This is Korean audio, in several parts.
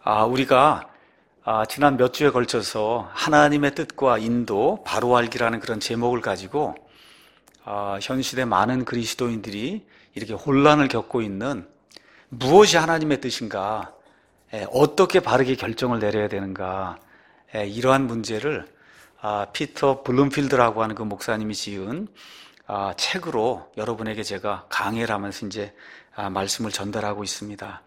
우리가 지난 몇 주에 걸쳐서 하나님의 뜻과 인도, 바로 알기라는 그런 제목을 가지고 현 시대 많은 그리스도인들이 이렇게 혼란을 겪고 있는 무엇이 하나님의 뜻인가, 어떻게 바르게 결정을 내려야 되는가, 이러한 문제를 피터 블룸필드라고 하는 그 목사님이 지은 책으로 여러분에게 제가 강해를 하면서 이제 말씀을 전달하고 있습니다.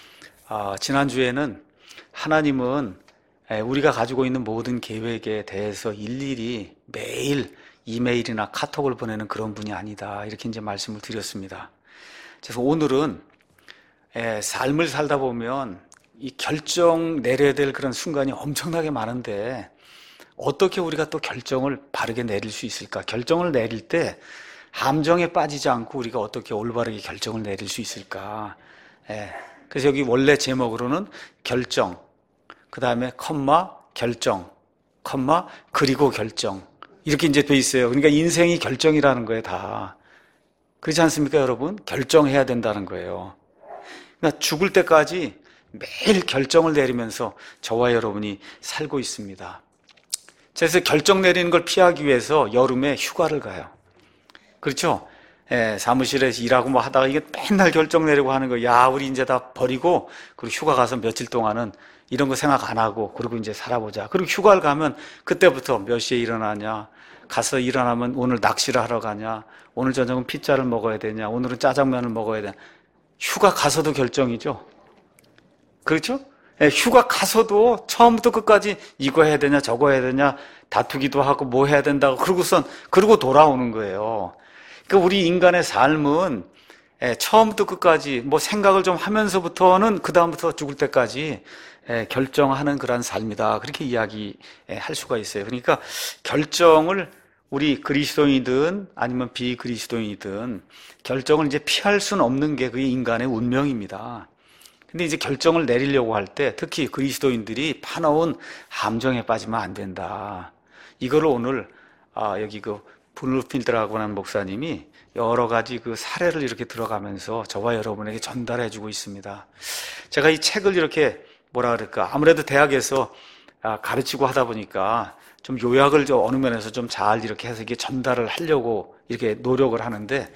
지난주에는 하나님은 우리가 가지고 있는 모든 계획에 대해서 일일이 매일 이메일이나 카톡을 보내는 그런 분이 아니다, 이렇게 이제 말씀을 드렸습니다. 그래서 오늘은 삶을 살다 보면 이 결정 내려야 될 그런 순간이 엄청나게 많은데 어떻게 우리가 또 결정을 바르게 내릴 수 있을까? 결정을 내릴 때 함정에 빠지지 않고 우리가 어떻게 올바르게 결정을 내릴 수 있을까? 그래서 여기 원래 제목으로는 결정, 그 다음에 컴마 결정, 컴마 그리고 결정, 이렇게 이제 돼 있어요. 그러니까 인생이 결정이라는 거예요, 다. 그렇지 않습니까, 여러분? 결정해야 된다는 거예요. 그러니까 죽을 때까지 매일 결정을 내리면서 저와 여러분이 살고 있습니다. 그래서 결정 내리는 걸 피하기 위해서 여름에 휴가를 가요. 그렇죠? 사무실에서 일하고 뭐 하다가 이게 맨날 결정 내리고 하는 거, 야, 우리 이제 다 버리고, 그리고 휴가 가서 며칠 동안은 이런 거 생각 안 하고, 그리고 이제 살아보자. 그리고 휴가를 가면 그때부터 몇 시에 일어나냐, 가서 일어나면 오늘 낚시를 하러 가냐, 오늘 저녁은 피자를 먹어야 되냐, 오늘은 짜장면을 먹어야 되냐. 휴가 가서도 결정이죠. 그렇죠? 휴가 가서도 처음부터 끝까지 이거 해야 되냐, 저거 해야 되냐, 다투기도 하고 뭐 해야 된다고, 그러고 돌아오는 거예요. 그러니까 우리 인간의 삶은 처음부터 끝까지 뭐 생각을 좀 하면서부터는 그 다음부터 죽을 때까지 결정하는 그런 삶이다, 그렇게 이야기할 수가 있어요. 그러니까 결정을 우리 그리스도인이든 아니면 비그리스도인이든 결정을 이제 피할 수는 없는 게 그게 인간의 운명입니다. 근데 이제 결정을 내리려고 할 때 특히 그리스도인들이 파놓은 함정에 빠지면 안 된다. 이거를 오늘 여기 그 블룸필드라고 하는 목사님이 여러 가지 그 사례를 이렇게 들어가면서 저와 여러분에게 전달해 주고 있습니다. 제가 이 책을 이렇게 뭐라 그럴까, 아무래도 대학에서 가르치고 하다 보니까 좀 요약을 좀 어느 면에서 좀 잘 이렇게 해서 이게 전달을 하려고 이렇게 노력을 하는데,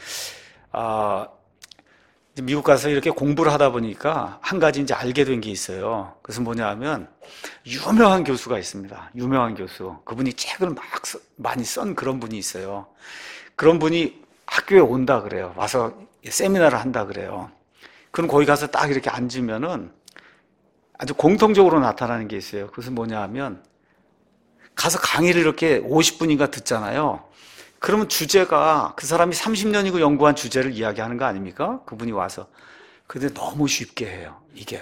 미국 가서 이렇게 공부를 하다 보니까 한 가지 이제 알게 된 게 있어요. 그것은 뭐냐면, 유명한 교수가 있습니다. 유명한 교수. 그분이 책을 많이 쓴 그런 분이 있어요. 그런 분이 학교에 온다 그래요. 와서 세미나를 한다 그래요. 그럼 거기 가서 딱 이렇게 앉으면은 아주 공통적으로 나타나는 게 있어요. 그것은 뭐냐 하면, 가서 강의를 이렇게 50분인가 듣잖아요. 그러면 주제가 그 사람이 30년이고 연구한 주제를 이야기하는 거 아닙니까? 그분이 와서. 근데 너무 쉽게 해요. 이게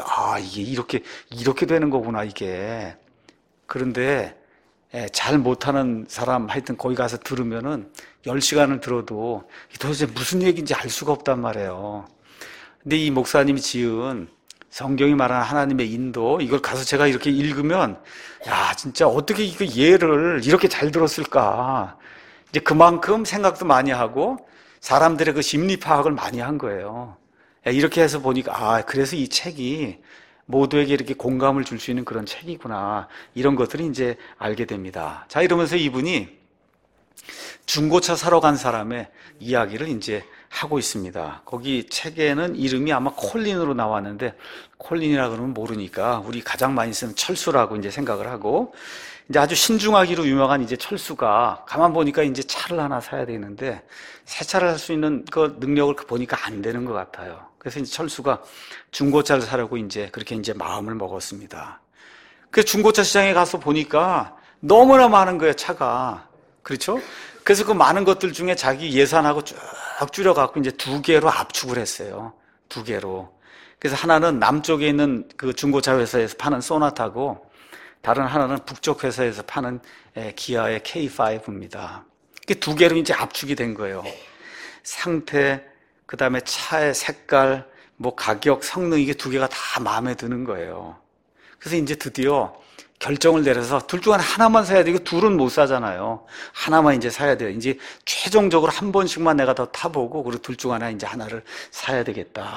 이렇게 되는 거구나, 이게. 그런데 잘 못하는 사람 하여튼 거기 가서 들으면은 10시간을 들어도 도대체 무슨 얘기인지 알 수가 없단 말이에요. 근데 이 목사님이 지은 성경이 말하는 하나님의 인도, 이걸 가서 제가 이렇게 읽으면, 야, 진짜 어떻게 이거 예를 이렇게 잘 들었을까. 이제 그만큼 생각도 많이 하고 사람들의 그 심리 파악을 많이 한 거예요. 이렇게 해서 보니까, 그래서 이 책이 모두에게 이렇게 공감을 줄 수 있는 그런 책이구나, 이런 것들을 이제 알게 됩니다. 자, 이러면서 이분이 중고차 사러 간 사람의 이야기를 이제 하고 있습니다. 거기 책에는 이름이 아마 콜린으로 나왔는데, 콜린이라 그러면 모르니까 우리 가장 많이 쓰는 철수라고 이제 생각을 하고, 이제 아주 신중하기로 유명한 이제 철수가 가만 보니까 이제 차를 하나 사야 되는데 새 차를 살 수 있는 그 능력을 보니까 안 되는 것 같아요. 그래서 이제 철수가 중고차를 사려고 이제 그렇게 이제 마음을 먹었습니다. 그 중고차 시장에 가서 보니까 너무나 많은 거예요, 차가. 그렇죠? 그래서 그 많은 것들 중에 자기 예산하고 쭉 줄여갖고 이제 2개로 압축을 했어요. 2개로. 그래서 하나는 남쪽에 있는 그 중고차 회사에서 파는 소나타고, 다른 하나는 북쪽 회사에서 파는 기아의 K5입니다. 이게 2개로 이제 압축이 된 거예요. 상태, 그 다음에 차의 색깔, 뭐 가격, 성능, 이게 2개가 다 마음에 드는 거예요. 그래서 이제 드디어 결정을 내려서 둘 중 하나만 사야 되고 둘은 못 사잖아요. 하나만 이제 사야 돼요. 이제 최종적으로 한 번씩만 내가 더 타보고, 그리고 둘 중 하나 이제 하나를 사야 되겠다.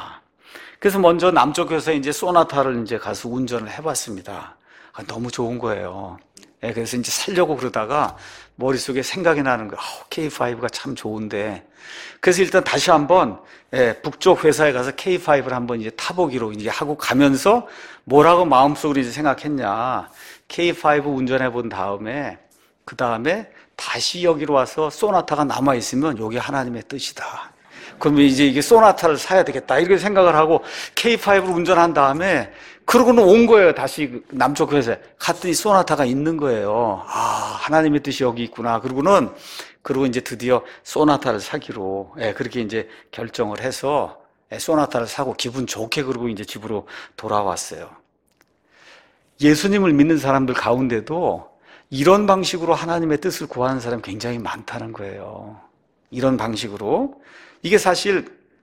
그래서 먼저 남쪽 교회에서 이제 소나타를 이제 가서 운전을 해봤습니다. 너무 좋은 거예요. 그래서 이제 살려고 그러다가 머릿속에 생각이 나는 거예요. K5가 참 좋은데. 그래서 일단 다시 한번 북쪽 회사에 가서 K5를 한번 이제 타보기로 이제 하고 가면서 뭐라고 마음속으로 이제 생각했냐. K5 운전해 본 다음에 그 다음에 다시 여기로 와서 소나타가 남아있으면 이게 하나님의 뜻이다. 그러면 이제 이게 소나타를 사야 되겠다. 이렇게 생각을 하고 K5를 운전한 다음에 그러고는 온 거예요. 다시 남쪽 회사에 갔더니 소나타가 있는 거예요. 하나님의 뜻이 여기 있구나. 그리고 이제 드디어 소나타를 사기로 그렇게 이제 결정을 해서 소나타를 사고 기분 좋게 그러고 이제 집으로 돌아왔어요. 예수님을 믿는 사람들 가운데도 이런 방식으로 하나님의 뜻을 구하는 사람이 굉장히 많다는 거예요. 이런 방식으로. 이게 사실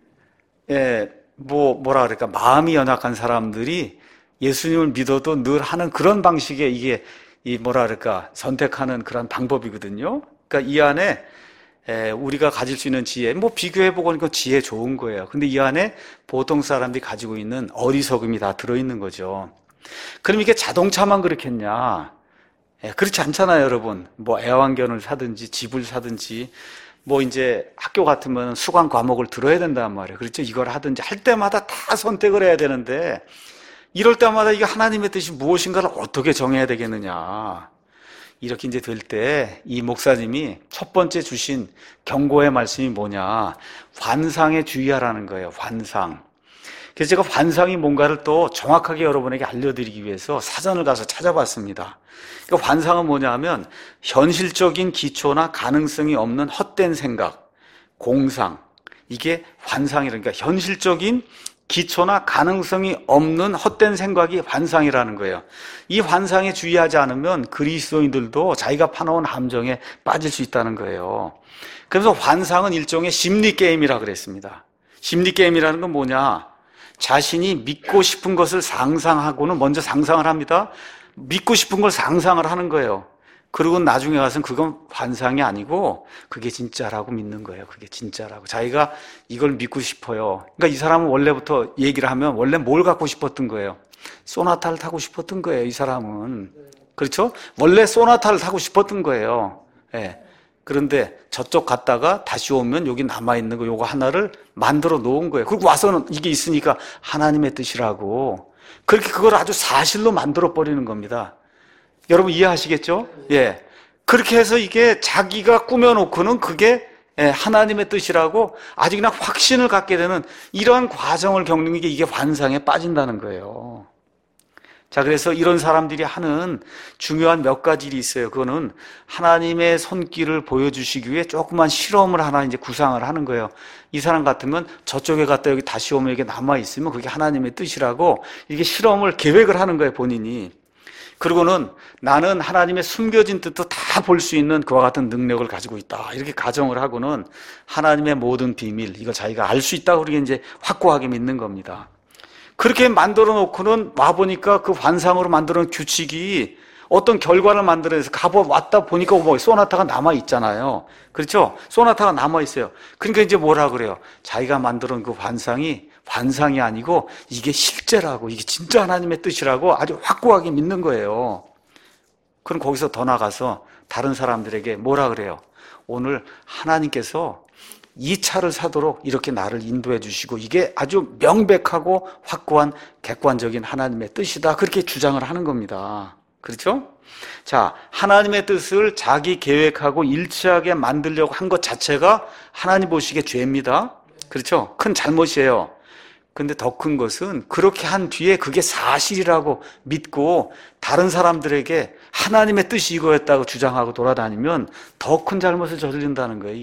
뭐라 그럴까, 마음이 연약한 사람들이 예수님을 믿어도 늘 하는 그런 방식의 이게 뭐라 그럴까, 선택하는 그런 방법이거든요. 그러니까 이 안에 우리가 가질 수 있는 지혜, 비교해보고 보니까 지혜 좋은 거예요. 근데 이 안에 보통 사람들이 가지고 있는 어리석음이 다 들어있는 거죠. 그럼 이게 자동차만 그렇겠냐? 그렇지 않잖아요, 여러분. 애완견을 사든지 집을 사든지 이제 학교 같으면 수강 과목을 들어야 된단 말이에요. 그렇죠? 이걸 하든지 할 때마다 다 선택을 해야 되는데 이럴 때마다 이게 하나님의 뜻이 무엇인가를 어떻게 정해야 되겠느냐. 이렇게 이제 될 때 이 목사님이 첫 번째 주신 경고의 말씀이 뭐냐. 환상에 주의하라는 거예요. 환상. 그래서 제가 환상이 뭔가를 또 정확하게 여러분에게 알려드리기 위해서 사전을 가서 찾아봤습니다. 그러니까 환상은 뭐냐 하면 현실적인 기초나 가능성이 없는 헛된 생각, 공상. 이게 환상이라니까 현실적인 기초나 가능성이 없는 헛된 생각이 환상이라는 거예요. 이 환상에 주의하지 않으면 그리스도인들도 자기가 파놓은 함정에 빠질 수 있다는 거예요. 그래서 환상은 일종의 심리게임이라고 그랬습니다. 심리게임이라는 건 뭐냐? 자신이 믿고 싶은 것을 상상하고는 먼저 상상을 합니다. 믿고 싶은 걸 상상을 하는 거예요. 그리고 나중에 가서는 그건 환상이 아니고 그게 진짜라고 믿는 거예요. 그게 진짜라고. 자기가 이걸 믿고 싶어요. 그러니까 이 사람은 원래부터 얘기를 하면 원래 뭘 갖고 싶었던 거예요? 소나타를 타고 싶었던 거예요. 이 사람은. 그렇죠? 원래 소나타를 타고 싶었던 거예요. 그런데 저쪽 갔다가 다시 오면 여기 남아있는 거 요거 하나를 만들어 놓은 거예요. 그리고 와서는 이게 있으니까 하나님의 뜻이라고. 그렇게 그걸 아주 사실로 만들어 버리는 겁니다. 여러분 이해하시겠죠? 그렇게 해서 이게 자기가 꾸며놓고는 그게 하나님의 뜻이라고 아주 그냥 확신을 갖게 되는 이러한 과정을 겪는 게 이게 환상에 빠진다는 거예요. 자, 그래서 이런 사람들이 하는 중요한 몇 가지 일이 있어요. 그거는 하나님의 손길을 보여주시기 위해 조그만 실험을 하나 이제 구상을 하는 거예요. 이 사람 같으면 저쪽에 갔다 여기 다시 오면 이게 남아있으면 그게 하나님의 뜻이라고 이게 실험을 계획을 하는 거예요, 본인이. 그리고는 나는 하나님의 숨겨진 뜻도 다 볼 수 있는 그와 같은 능력을 가지고 있다. 이렇게 가정을 하고는 하나님의 모든 비밀, 이걸 자기가 알 수 있다고 그렇게 이제 확고하게 믿는 겁니다. 그렇게 만들어 놓고는 와보니까 그 환상으로 만들어 놓은 규칙이 어떤 결과를 만들어내서 왔다 보니까 소나타가 남아있잖아요. 그렇죠? 소나타가 남아있어요. 그러니까 이제 뭐라 그래요? 자기가 만들어 놓은 그 환상이 아니고 이게 실제라고, 이게 진짜 하나님의 뜻이라고 아주 확고하게 믿는 거예요. 그럼 거기서 더 나가서 다른 사람들에게 뭐라 그래요? 오늘 하나님께서 이 차를 사도록 이렇게 나를 인도해 주시고 이게 아주 명백하고 확고한 객관적인 하나님의 뜻이다. 그렇게 주장을 하는 겁니다. 그렇죠? 자, 하나님의 뜻을 자기 계획하고 일치하게 만들려고 한 것 자체가 하나님 보시기에 죄입니다. 그렇죠? 큰 잘못이에요. 근데 더 큰 것은 그렇게 한 뒤에 그게 사실이라고 믿고 다른 사람들에게 하나님의 뜻이 이거였다고 주장하고 돌아다니면 더 큰 잘못을 저지른다는 거예요,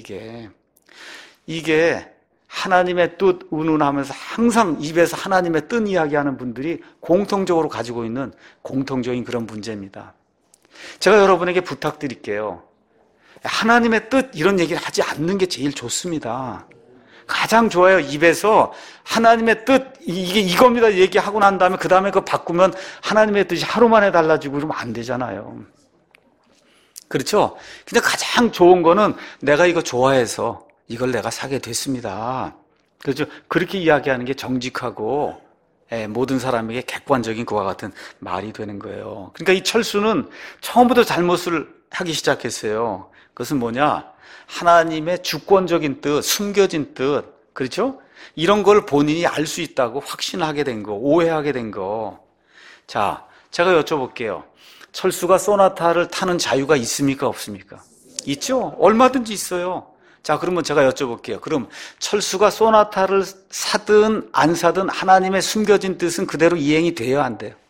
이게 하나님의 뜻 운운하면서 항상 입에서 하나님의 뜻 이야기하는 분들이 공통적으로 가지고 있는 공통적인 그런 문제입니다. 제가 여러분에게 부탁드릴게요. 하나님의 뜻 이런 얘기를 하지 않는 게 제일 좋습니다. 가장 좋아요. 입에서 하나님의 뜻 이게 이겁니다 얘기하고 난 다음에 그 다음에 그거 바꾸면 하나님의 뜻이 하루 만에 달라지고 그러면 안 되잖아요. 그렇죠? 근데 가장 좋은 거는 내가 이거 좋아해서 이걸 내가 사게 됐습니다. 그렇죠? 그렇게 이야기하는 게 정직하고 모든 사람에게 객관적인 그와 같은 말이 되는 거예요. 그러니까 이 철수는 처음부터 잘못을 하기 시작했어요. 그것은 뭐냐? 하나님의 주권적인 뜻, 숨겨진 뜻, 그렇죠? 이런 걸 본인이 알 수 있다고 확신하게 된 거, 오해하게 된 거. 자, 제가 여쭤볼게요. 철수가 소나타를 타는 자유가 있습니까? 없습니까? 있죠? 얼마든지 있어요. 자, 그러면 제가 여쭤볼게요. 그럼 철수가 소나타를 사든 안 사든 하나님의 숨겨진 뜻은 그대로 이행이 돼야 안 돼요?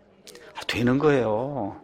되는 거예요.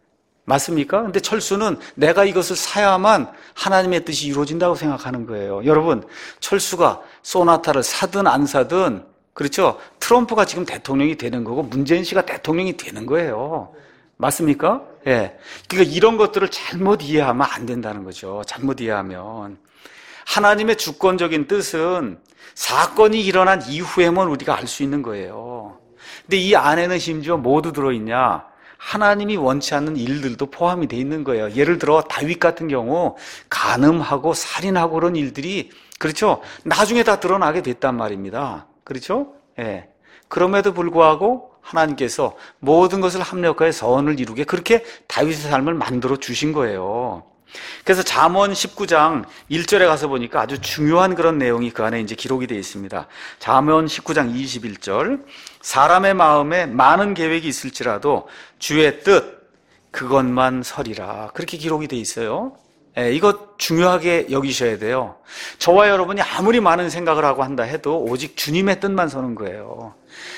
맞습니까? 근데 철수는 내가 이것을 사야만 하나님의 뜻이 이루어진다고 생각하는 거예요. 여러분, 철수가 소나타를 사든 안 사든, 그렇죠? 트럼프가 지금 대통령이 되는 거고 문재인 씨가 대통령이 되는 거예요. 맞습니까? 예. 그러니까 이런 것들을 잘못 이해하면 안 된다는 거죠. 잘못 이해하면. 하나님의 주권적인 뜻은 사건이 일어난 이후에만 우리가 알 수 있는 거예요. 근데 이 안에는 심지어 뭐도 들어있냐? 하나님이 원치 않는 일들도 포함이 돼 있는 거예요. 예를 들어 다윗 같은 경우 간음하고 살인하고 그런 일들이, 그렇죠? 나중에 다 드러나게 됐단 말입니다. 그렇죠? 예. 그럼에도 불구하고 하나님께서 모든 것을 합력하여 선을 이루게 그렇게 다윗의 삶을 만들어 주신 거예요. 그래서 잠언 19장 1절에 가서 보니까 아주 중요한 그런 내용이 그 안에 이제 기록이 되어 있습니다. 잠언 19장 21절. 사람의 마음에 많은 계획이 있을지라도 주의 뜻 그것만 서리라. 그렇게 기록이 되어 있어요. 이거 중요하게 여기셔야 돼요. 저와 여러분이 아무리 많은 생각을 하고 한다 해도 오직 주님의 뜻만 서는 거예요.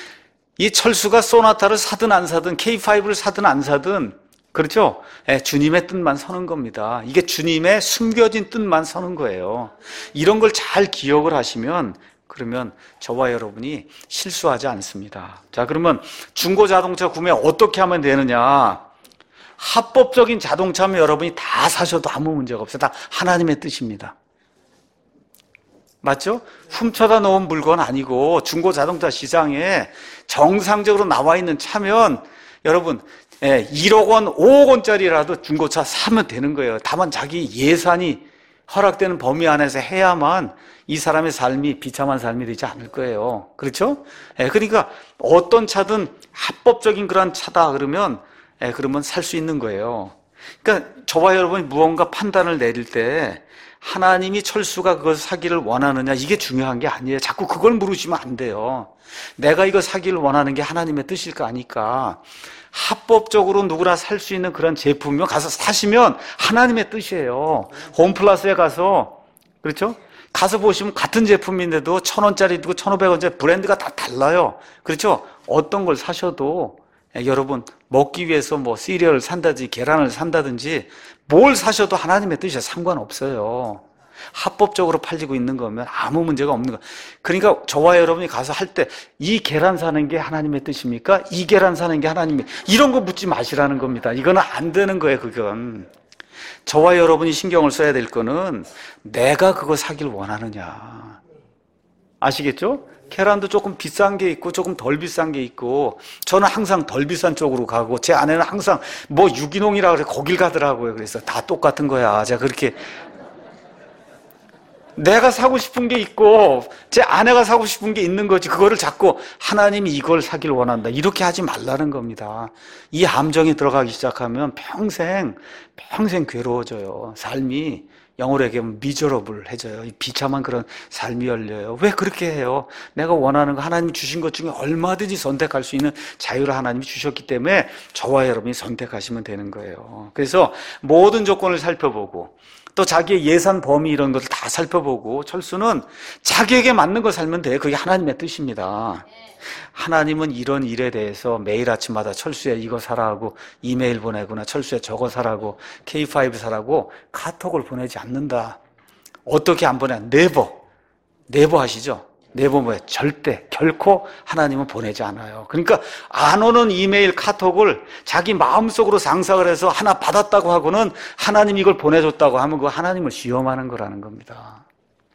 이 철수가 소나타를 사든 안 사든 K5를 사든 안 사든, 그렇죠? 주님의 뜻만 서는 겁니다. 이게 주님의 숨겨진 뜻만 서는 거예요. 이런 걸 잘 기억을 하시면 그러면 저와 여러분이 실수하지 않습니다. 자, 그러면 중고 자동차 구매 어떻게 하면 되느냐? 합법적인 자동차면 여러분이 다 사셔도 아무 문제가 없어요. 다 하나님의 뜻입니다. 맞죠? 훔쳐다 놓은 물건 아니고 중고 자동차 시장에 정상적으로 나와 있는 차면 여러분 1억 원, 5억 원짜리라도 중고차 사면 되는 거예요. 다만 자기 예산이 허락되는 범위 안에서 해야만 이 사람의 삶이 비참한 삶이 되지 않을 거예요. 그렇죠? 그러니까 어떤 차든 합법적인 그런 차다 그러면 살 수 있는 거예요. 그러니까 저와 여러분이 무언가 판단을 내릴 때 하나님이 철수가 그걸 사기를 원하느냐 이게 중요한 게 아니에요. 자꾸 그걸 물으시면 안 돼요. 내가 이거 사기를 원하는 게 하나님의 뜻일까 아니까 합법적으로 누구나 살 수 있는 그런 제품이면 가서 사시면 하나님의 뜻이에요. 홈플러스에 가서, 그렇죠? 가서 보시면 같은 제품인데도 1,000원짜리도 있고 1,500원짜리 브랜드가 다 달라요. 그렇죠? 어떤 걸 사셔도 여러분 먹기 위해서 뭐 시리얼을 산다든지 계란을 산다든지 뭘 사셔도 하나님의 뜻이야 상관없어요. 합법적으로 팔리고 있는 거면 아무 문제가 없는 거. 그러니까 저와 여러분이 가서 할 때 이 계란 사는 게 하나님의 뜻입니까? 이 계란 사는 게 하나님의, 이런 거 묻지 마시라는 겁니다. 이거는 안 되는 거예요. 그건 저와 여러분이 신경을 써야 될 거는 내가 그거 사길 원하느냐. 아시겠죠? 계란도 조금 비싼 게 있고 조금 덜 비싼 게 있고 저는 항상 덜 비싼 쪽으로 가고 제 아내는 항상 뭐 유기농이라 그래 거길 가더라고요. 그래서 다 똑같은 거야. 제가 그렇게 내가 사고 싶은 게 있고 제 아내가 사고 싶은 게 있는 거지 그거를 자꾸 하나님이 이걸 사길 원한다 이렇게 하지 말라는 겁니다. 이 함정에 들어가기 시작하면 평생 괴로워져요. 삶이 영어로 얘기하면 미저러블해져요. 비참한 그런 삶이 열려요. 왜 그렇게 해요? 내가 원하는 거 하나님이 주신 것 중에 얼마든지 선택할 수 있는 자유를 하나님이 주셨기 때문에 저와 여러분이 선택하시면 되는 거예요. 그래서 모든 조건을 살펴보고 또 자기의 예산 범위 이런 것을 다 살펴보고 철수는 자기에게 맞는 걸 살면 돼요. 그게 하나님의 뜻입니다. 하나님은 이런 일에 대해서 매일 아침마다 철수야 이거 사라고 이메일 보내거나 철수야 저거 사라고 K5 사라고 카톡을 보내지 않는다. 어떻게 안 보내? 네버 하시죠? 네버 뭐예요? 절대 결코 하나님은 보내지 않아요. 그러니까 안 오는 이메일 카톡을 자기 마음속으로 상상을 해서 하나 받았다고 하고는 하나님 이걸 보내줬다고 하면 그거 하나님을 시험하는 거라는 겁니다.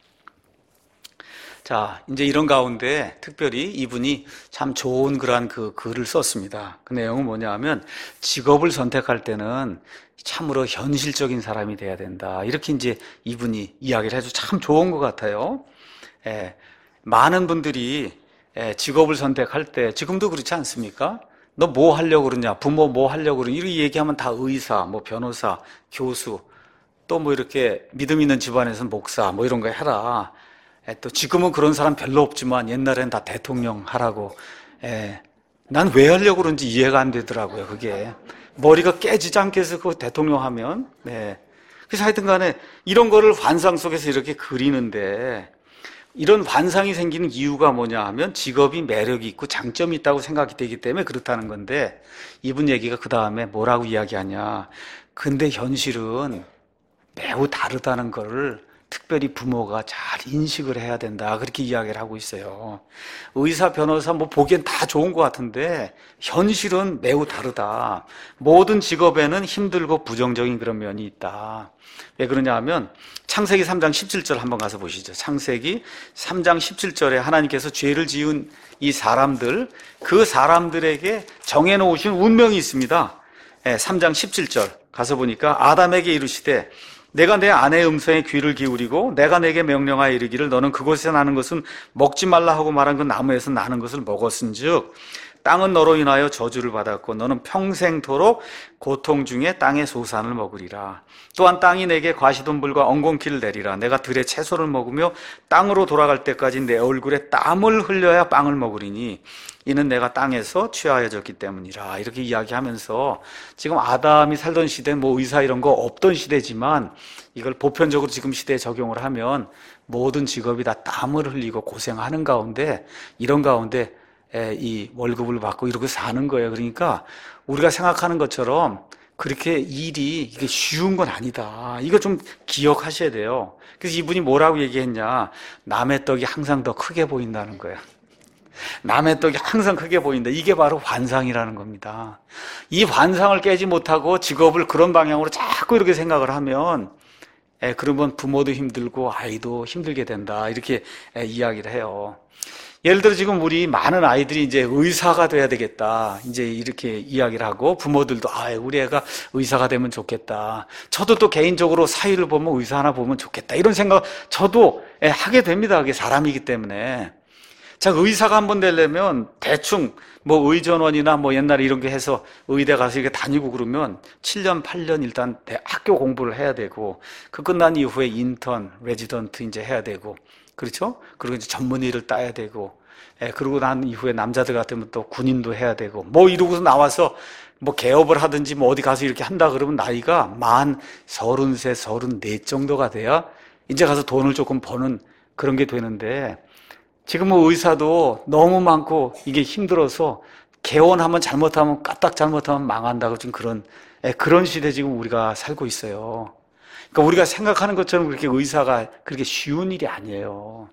자, 이제 이런 가운데 특별히 이분이 참 좋은 그러한 그 글을 썼습니다. 그 내용은 뭐냐 하면 직업을 선택할 때는 참으로 현실적인 사람이 돼야 된다. 이렇게 이제 이분이 이야기를 해서 참 좋은 것 같아요. 많은 분들이 직업을 선택할 때 지금도 그렇지 않습니까? 너 뭐 하려고 그러냐? 부모 뭐 하려고 그러냐? 이렇게 얘기하면 다 의사, 뭐 변호사, 교수, 또 뭐 이렇게 믿음 있는 집안에서는 목사, 뭐 이런 거 해라. 또 지금은 그런 사람 별로 없지만 옛날엔 다 대통령 하라고. 난 왜 하려고 그런지 이해가 안 되더라고요, 그게. 머리가 깨지지 않겠어, 그 대통령 하면. 네. 그래서 하여튼 간에 이런 거를 환상 속에서 이렇게 그리는데, 이런 환상이 생기는 이유가 뭐냐 하면 직업이 매력이 있고 장점이 있다고 생각이 되기 때문에 그렇다는 건데, 이분 얘기가 그 다음에 뭐라고 이야기하냐. 근데 현실은 매우 다르다는 거를 특별히 부모가 잘 인식을 해야 된다. 그렇게 이야기를 하고 있어요. 의사, 변호사 뭐 보기엔 다 좋은 것 같은데 현실은 매우 다르다. 모든 직업에는 힘들고 부정적인 그런 면이 있다. 왜 그러냐 하면 창세기 3장 17절 한번 가서 보시죠. 창세기 3장 17절에 하나님께서 죄를 지은 이 사람들, 그 사람들에게 정해놓으신 운명이 있습니다. 3장 17절 가서 보니까 아담에게 이르시되 내가 내 아내의 음성에 귀를 기울이고 내가 내게 명령하여 이르기를 너는 그곳에 나는 것은 먹지 말라 하고 말한 그 나무에서 나는 것을 먹었은즉 땅은 너로 인하여 저주를 받았고 너는 평생토록 고통 중에 땅의 소산을 먹으리라. 또한 땅이 내게 과시돈불과 엉겅퀴를 내리라. 내가 들의 채소를 먹으며 땅으로 돌아갈 때까지 내 얼굴에 땀을 흘려야 빵을 먹으리니 이는 내가 땅에서 취하여졌기 때문이라. 이렇게 이야기하면서 지금 아담이 살던 시대는 뭐 의사 이런 거 없던 시대지만 이걸 보편적으로 지금 시대에 적용을 하면 모든 직업이 다 땀을 흘리고 고생하는 가운데 이런 가운데 이 월급을 받고 이렇게 사는 거예요. 그러니까 우리가 생각하는 것처럼 그렇게 일이 이게 쉬운 건 아니다. 이거 좀 기억하셔야 돼요. 그래서 이분이 뭐라고 얘기했냐? 남의 떡이 항상 더 크게 보인다는 거예요. 남의 떡이 항상 크게 보인다. 이게 바로 환상이라는 겁니다. 이 환상을 깨지 못하고 직업을 그런 방향으로 자꾸 이렇게 생각을 하면 그러면 부모도 힘들고 아이도 힘들게 된다. 이렇게 이야기를 해요. 예를 들어 지금 우리 많은 아이들이 이제 의사가 돼야 되겠다. 이제 이렇게 이야기를 하고 부모들도 우리 애가 의사가 되면 좋겠다. 저도 또 개인적으로 사위를 보면 의사 하나 보면 좋겠다. 이런 생각 저도 하게 됩니다. 그게 사람이기 때문에. 자, 의사가 한번 되려면 대충 뭐 의전원이나 뭐 옛날에 이런 게 해서 의대 가서 이렇게 다니고 그러면 7년, 8년 일단 학교 공부를 해야 되고 그 끝난 이후에 인턴, 레지던트 이제 해야 되고 그렇죠? 그리고 이제 전문의를 따야 되고, 그러고 난 이후에 남자들 같으면 또 군인도 해야 되고, 뭐 이러고서 나와서 뭐 개업을 하든지 뭐 어디 가서 이렇게 한다 그러면 나이가 만 33, 34 정도가 돼야 이제 가서 돈을 조금 버는 그런 게 되는데, 지금 뭐 의사도 너무 많고 이게 힘들어서 개원하면 잘못하면 까딱 잘못하면 망한다고 지금 그런 시대 지금 우리가 살고 있어요. 그러니까 우리가 생각하는 것처럼 그렇게 의사가 그렇게 쉬운 일이 아니에요.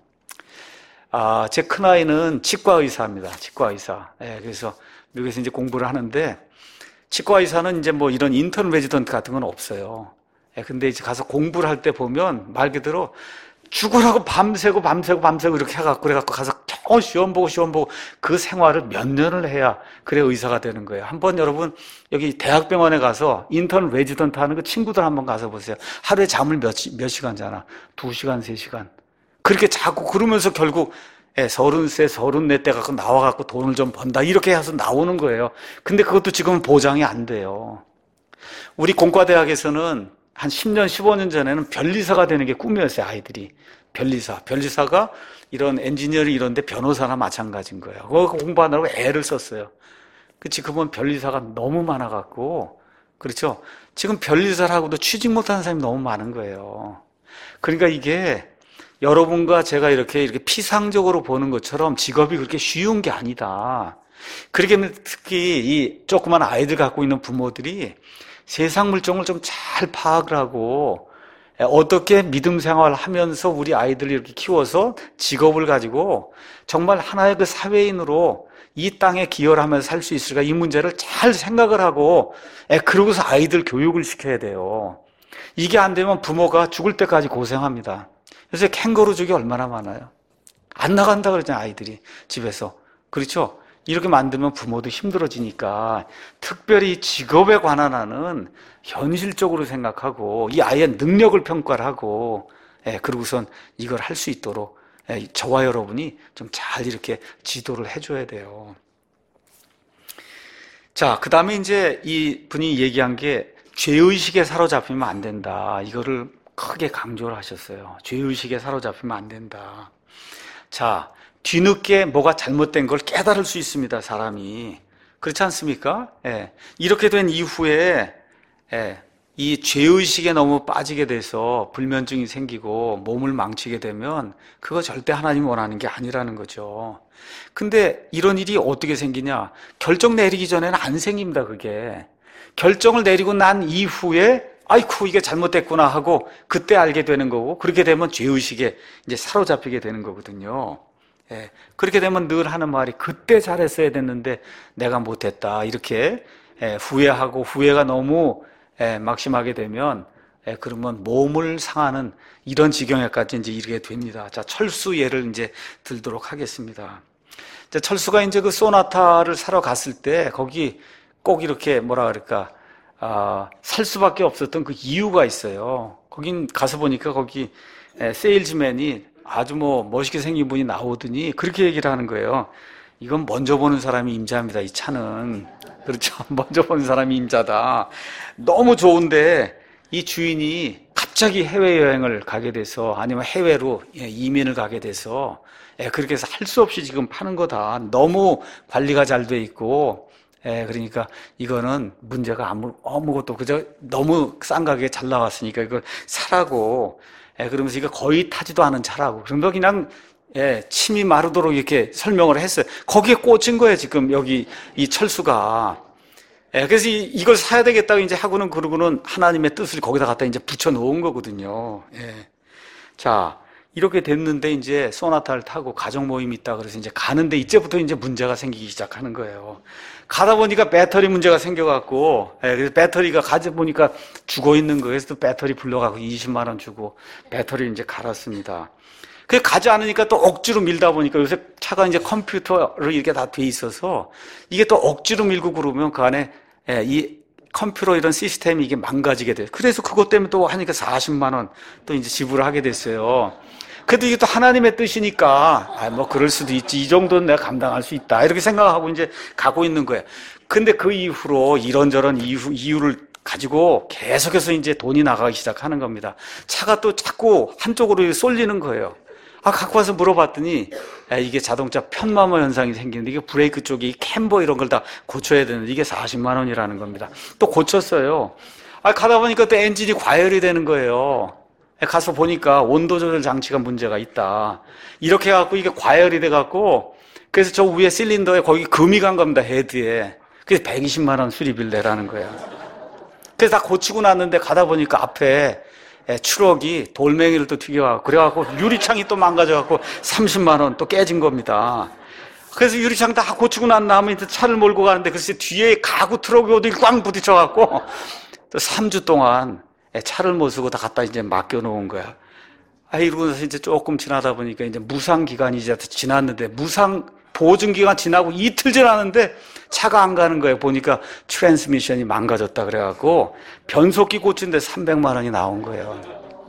제 큰아이는 치과 의사입니다. 치과 의사. 그래서 미국에서 이제 공부를 하는데 치과 의사는 이제 뭐 이런 인턴 레지던트 같은 건 없어요. 근데 이제 가서 공부를 할 때 보면 말 그대로 죽으라고 밤새고 이렇게 그래갖고 가서 시험 보고 그 생활을 몇 년을 해야 그래 의사가 되는 거예요. 한번 여러분 여기 대학병원에 가서 인턴 레지던트 하는 그 친구들 한번 가서 보세요. 하루에 잠을 몇 시간 자나? 2시간, 3시간. 그렇게 자고 그러면서 결국 33, 34 때 갖고 나와갖고 돈을 좀 번다. 이렇게 해서 나오는 거예요. 근데 그것도 지금은 보장이 안 돼요. 우리 공과대학에서는 한 10년, 15년 전에는 변리사가 되는 게 꿈이었어요, 아이들이. 변리사가 이런 엔지니어링 이런 데 변호사나 마찬가지인 거예요. 그거 공부하느라고 애를 썼어요. 지금은 변리사가 너무 많아갖고, 그렇죠? 지금 변리사를 하고도 취직 못하는 사람이 너무 많은 거예요. 그러니까 이게 여러분과 제가 이렇게 피상적으로 보는 것처럼 직업이 그렇게 쉬운 게 아니다. 그렇게 특히 이 조그만 아이들 갖고 있는 부모들이 세상 물정을 좀 잘 파악을 하고 어떻게 믿음 생활을 하면서 우리 아이들을 이렇게 키워서 직업을 가지고 정말 하나의 그 사회인으로 이 땅에 기여를 하면서 살 수 있을까 이 문제를 잘 생각을 하고 그러고서 아이들 교육을 시켜야 돼요. 이게 안 되면 부모가 죽을 때까지 고생합니다. 요새 캥거루족이 얼마나 많아요. 안 나간다 그러잖아요, 아이들이 집에서. 그렇죠? 이렇게 만들면 부모도 힘들어지니까 특별히 직업에 관한 한은 현실적으로 생각하고 이 아이의 능력을 평가를 하고 그러고선 이걸 할 수 있도록 저와 여러분이 좀 잘 이렇게 지도를 해줘야 돼요. 자, 그 다음에 이제 이 분이 얘기한 게 죄의식에 사로잡히면 안 된다. 이거를 크게 강조를 하셨어요. 죄의식에 사로잡히면 안 된다. 자, 뒤늦게 뭐가 잘못된 걸 깨달을 수 있습니다, 사람이. 그렇지 않습니까? 예. 이렇게 된 이후에, 이 죄의식에 너무 빠지게 돼서 불면증이 생기고 몸을 망치게 되면 그거 절대 하나님이 원하는 게 아니라는 거죠. 근데 이런 일이 어떻게 생기냐? 결정 내리기 전에는 안 생깁니다, 그게. 결정을 내리고 난 이후에 아이쿠 이게 잘못됐구나 하고 그때 알게 되는 거고, 그렇게 되면 죄의식에 이제 사로잡히게 되는 거거든요. 그렇게 되면 늘 하는 말이 그때 잘했어야 됐는데 내가 못했다, 이렇게 후회하고, 후회가 너무 막심하게 되면 그러면 몸을 상하는 이런 지경에까지 이제 이르게 됩니다. 자, 철수 예를 이제 들도록 하겠습니다. 자, 철수가 이제 그 소나타를 사러 갔을 때 거기 꼭 이렇게 뭐라 그럴까, 살 수밖에 없었던 그 이유가 있어요. 거긴 가서 보니까 거기 세일즈맨이 아주 뭐 멋있게 생긴 분이 나오더니 그렇게 얘기를 하는 거예요. 이건 먼저 보는 사람이 임자입니다, 이 차는. 그렇죠. 먼저 보는 사람이 임자다. 너무 좋은데 이 주인이 갑자기 해외여행을 가게 돼서, 아니면 해외로 이민을 가게 돼서 그렇게 해서 할 수 없이 지금 파는 거다. 너무 관리가 잘 돼 있고, 그러니까 이거는 문제가 아무것도, 그저 너무 싼 가격에 잘 나왔으니까 이걸 사라고, 그러면서 이거 거의 타지도 않은 차라고. 그런데 그냥 침이 마르도록 이렇게 설명을 했어요. 거기에 꽂힌 거예요, 지금 여기 이 철수가. 그래서 이걸 사야 되겠다고 이제 하고는, 그러고는 하나님의 뜻을 거기다 갖다 이제 붙여 놓은 거거든요. 자, 이렇게 됐는데 이제 소나타를 타고 가족 모임이 있다 그래서 이제 가는데 이제부터 이제 문제가 생기기 시작하는 거예요. 가다 보니까 배터리 문제가 생겨갖고, 그래서 배터리가 가져 보니까 죽어 있는 거예요. 그래서 또 배터리 불러가고 20만 원 주고 배터리를 이제 갈았습니다. 그게 가지 않으니까 또 억지로 밀다 보니까, 요새 차가 이제 컴퓨터로 이렇게 다 돼 있어서 이게 또 억지로 밀고 그러면 그 안에 이 컴퓨터 이런 시스템이 이게 망가지게 돼요. 그래서 그것 때문에 또 하니까 40만 원 또 이제 지불을 하게 됐어요. 그래도 이게 또 하나님의 뜻이니까, 뭐 그럴 수도 있지, 이 정도는 내가 감당할 수 있다, 이렇게 생각하고 이제 가고 있는 거예요. 근데 그 이후로 이런저런 이유를 가지고 계속해서 이제 돈이 나가기 시작하는 겁니다. 차가 또 자꾸 한쪽으로 쏠리는 거예요. 갖고 와서 물어봤더니 이게 자동차 편마모 현상이 생기는데, 이게 브레이크 쪽에 이 캠버 이런 걸 다 고쳐야 되는데 이게 40만 원이라는 겁니다. 또 고쳤어요. 가다 보니까 또 엔진이 과열이 되는 거예요. 가서 보니까 온도 조절 장치가 문제가 있다. 이렇게 해갖고 이게 과열이 돼갖고, 그래서 저 위에 실린더에 거기 금이 간 겁니다, 헤드에. 그래서 120만 원 수리비를 내라는 거예요. 그래서 다 고치고 났는데 가다 보니까 앞에 추럭이 돌멩이를 또 튀겨갖고, 그래갖고 유리창이 또 망가져갖고 30만 원 또 깨진 겁니다. 그래서 유리창 다 고치고 난 다음에 차를 몰고 가는데, 글쎄 뒤에 가구 트럭이 어디 꽝 부딪혀갖고 또 3주 동안 차를 못 쓰고 다 갖다 이제 맡겨놓은 거야. 이러고서 이제 조금 지나다 보니까 이제 무상 기간이 이제 지났는데, 무상 보증 기간 지나고 이틀 지났는데 차가 안 가는 거예요. 보니까 트랜스미션이 망가졌다 그래갖고 변속기 고치는데 300만 원이 나온 거예요.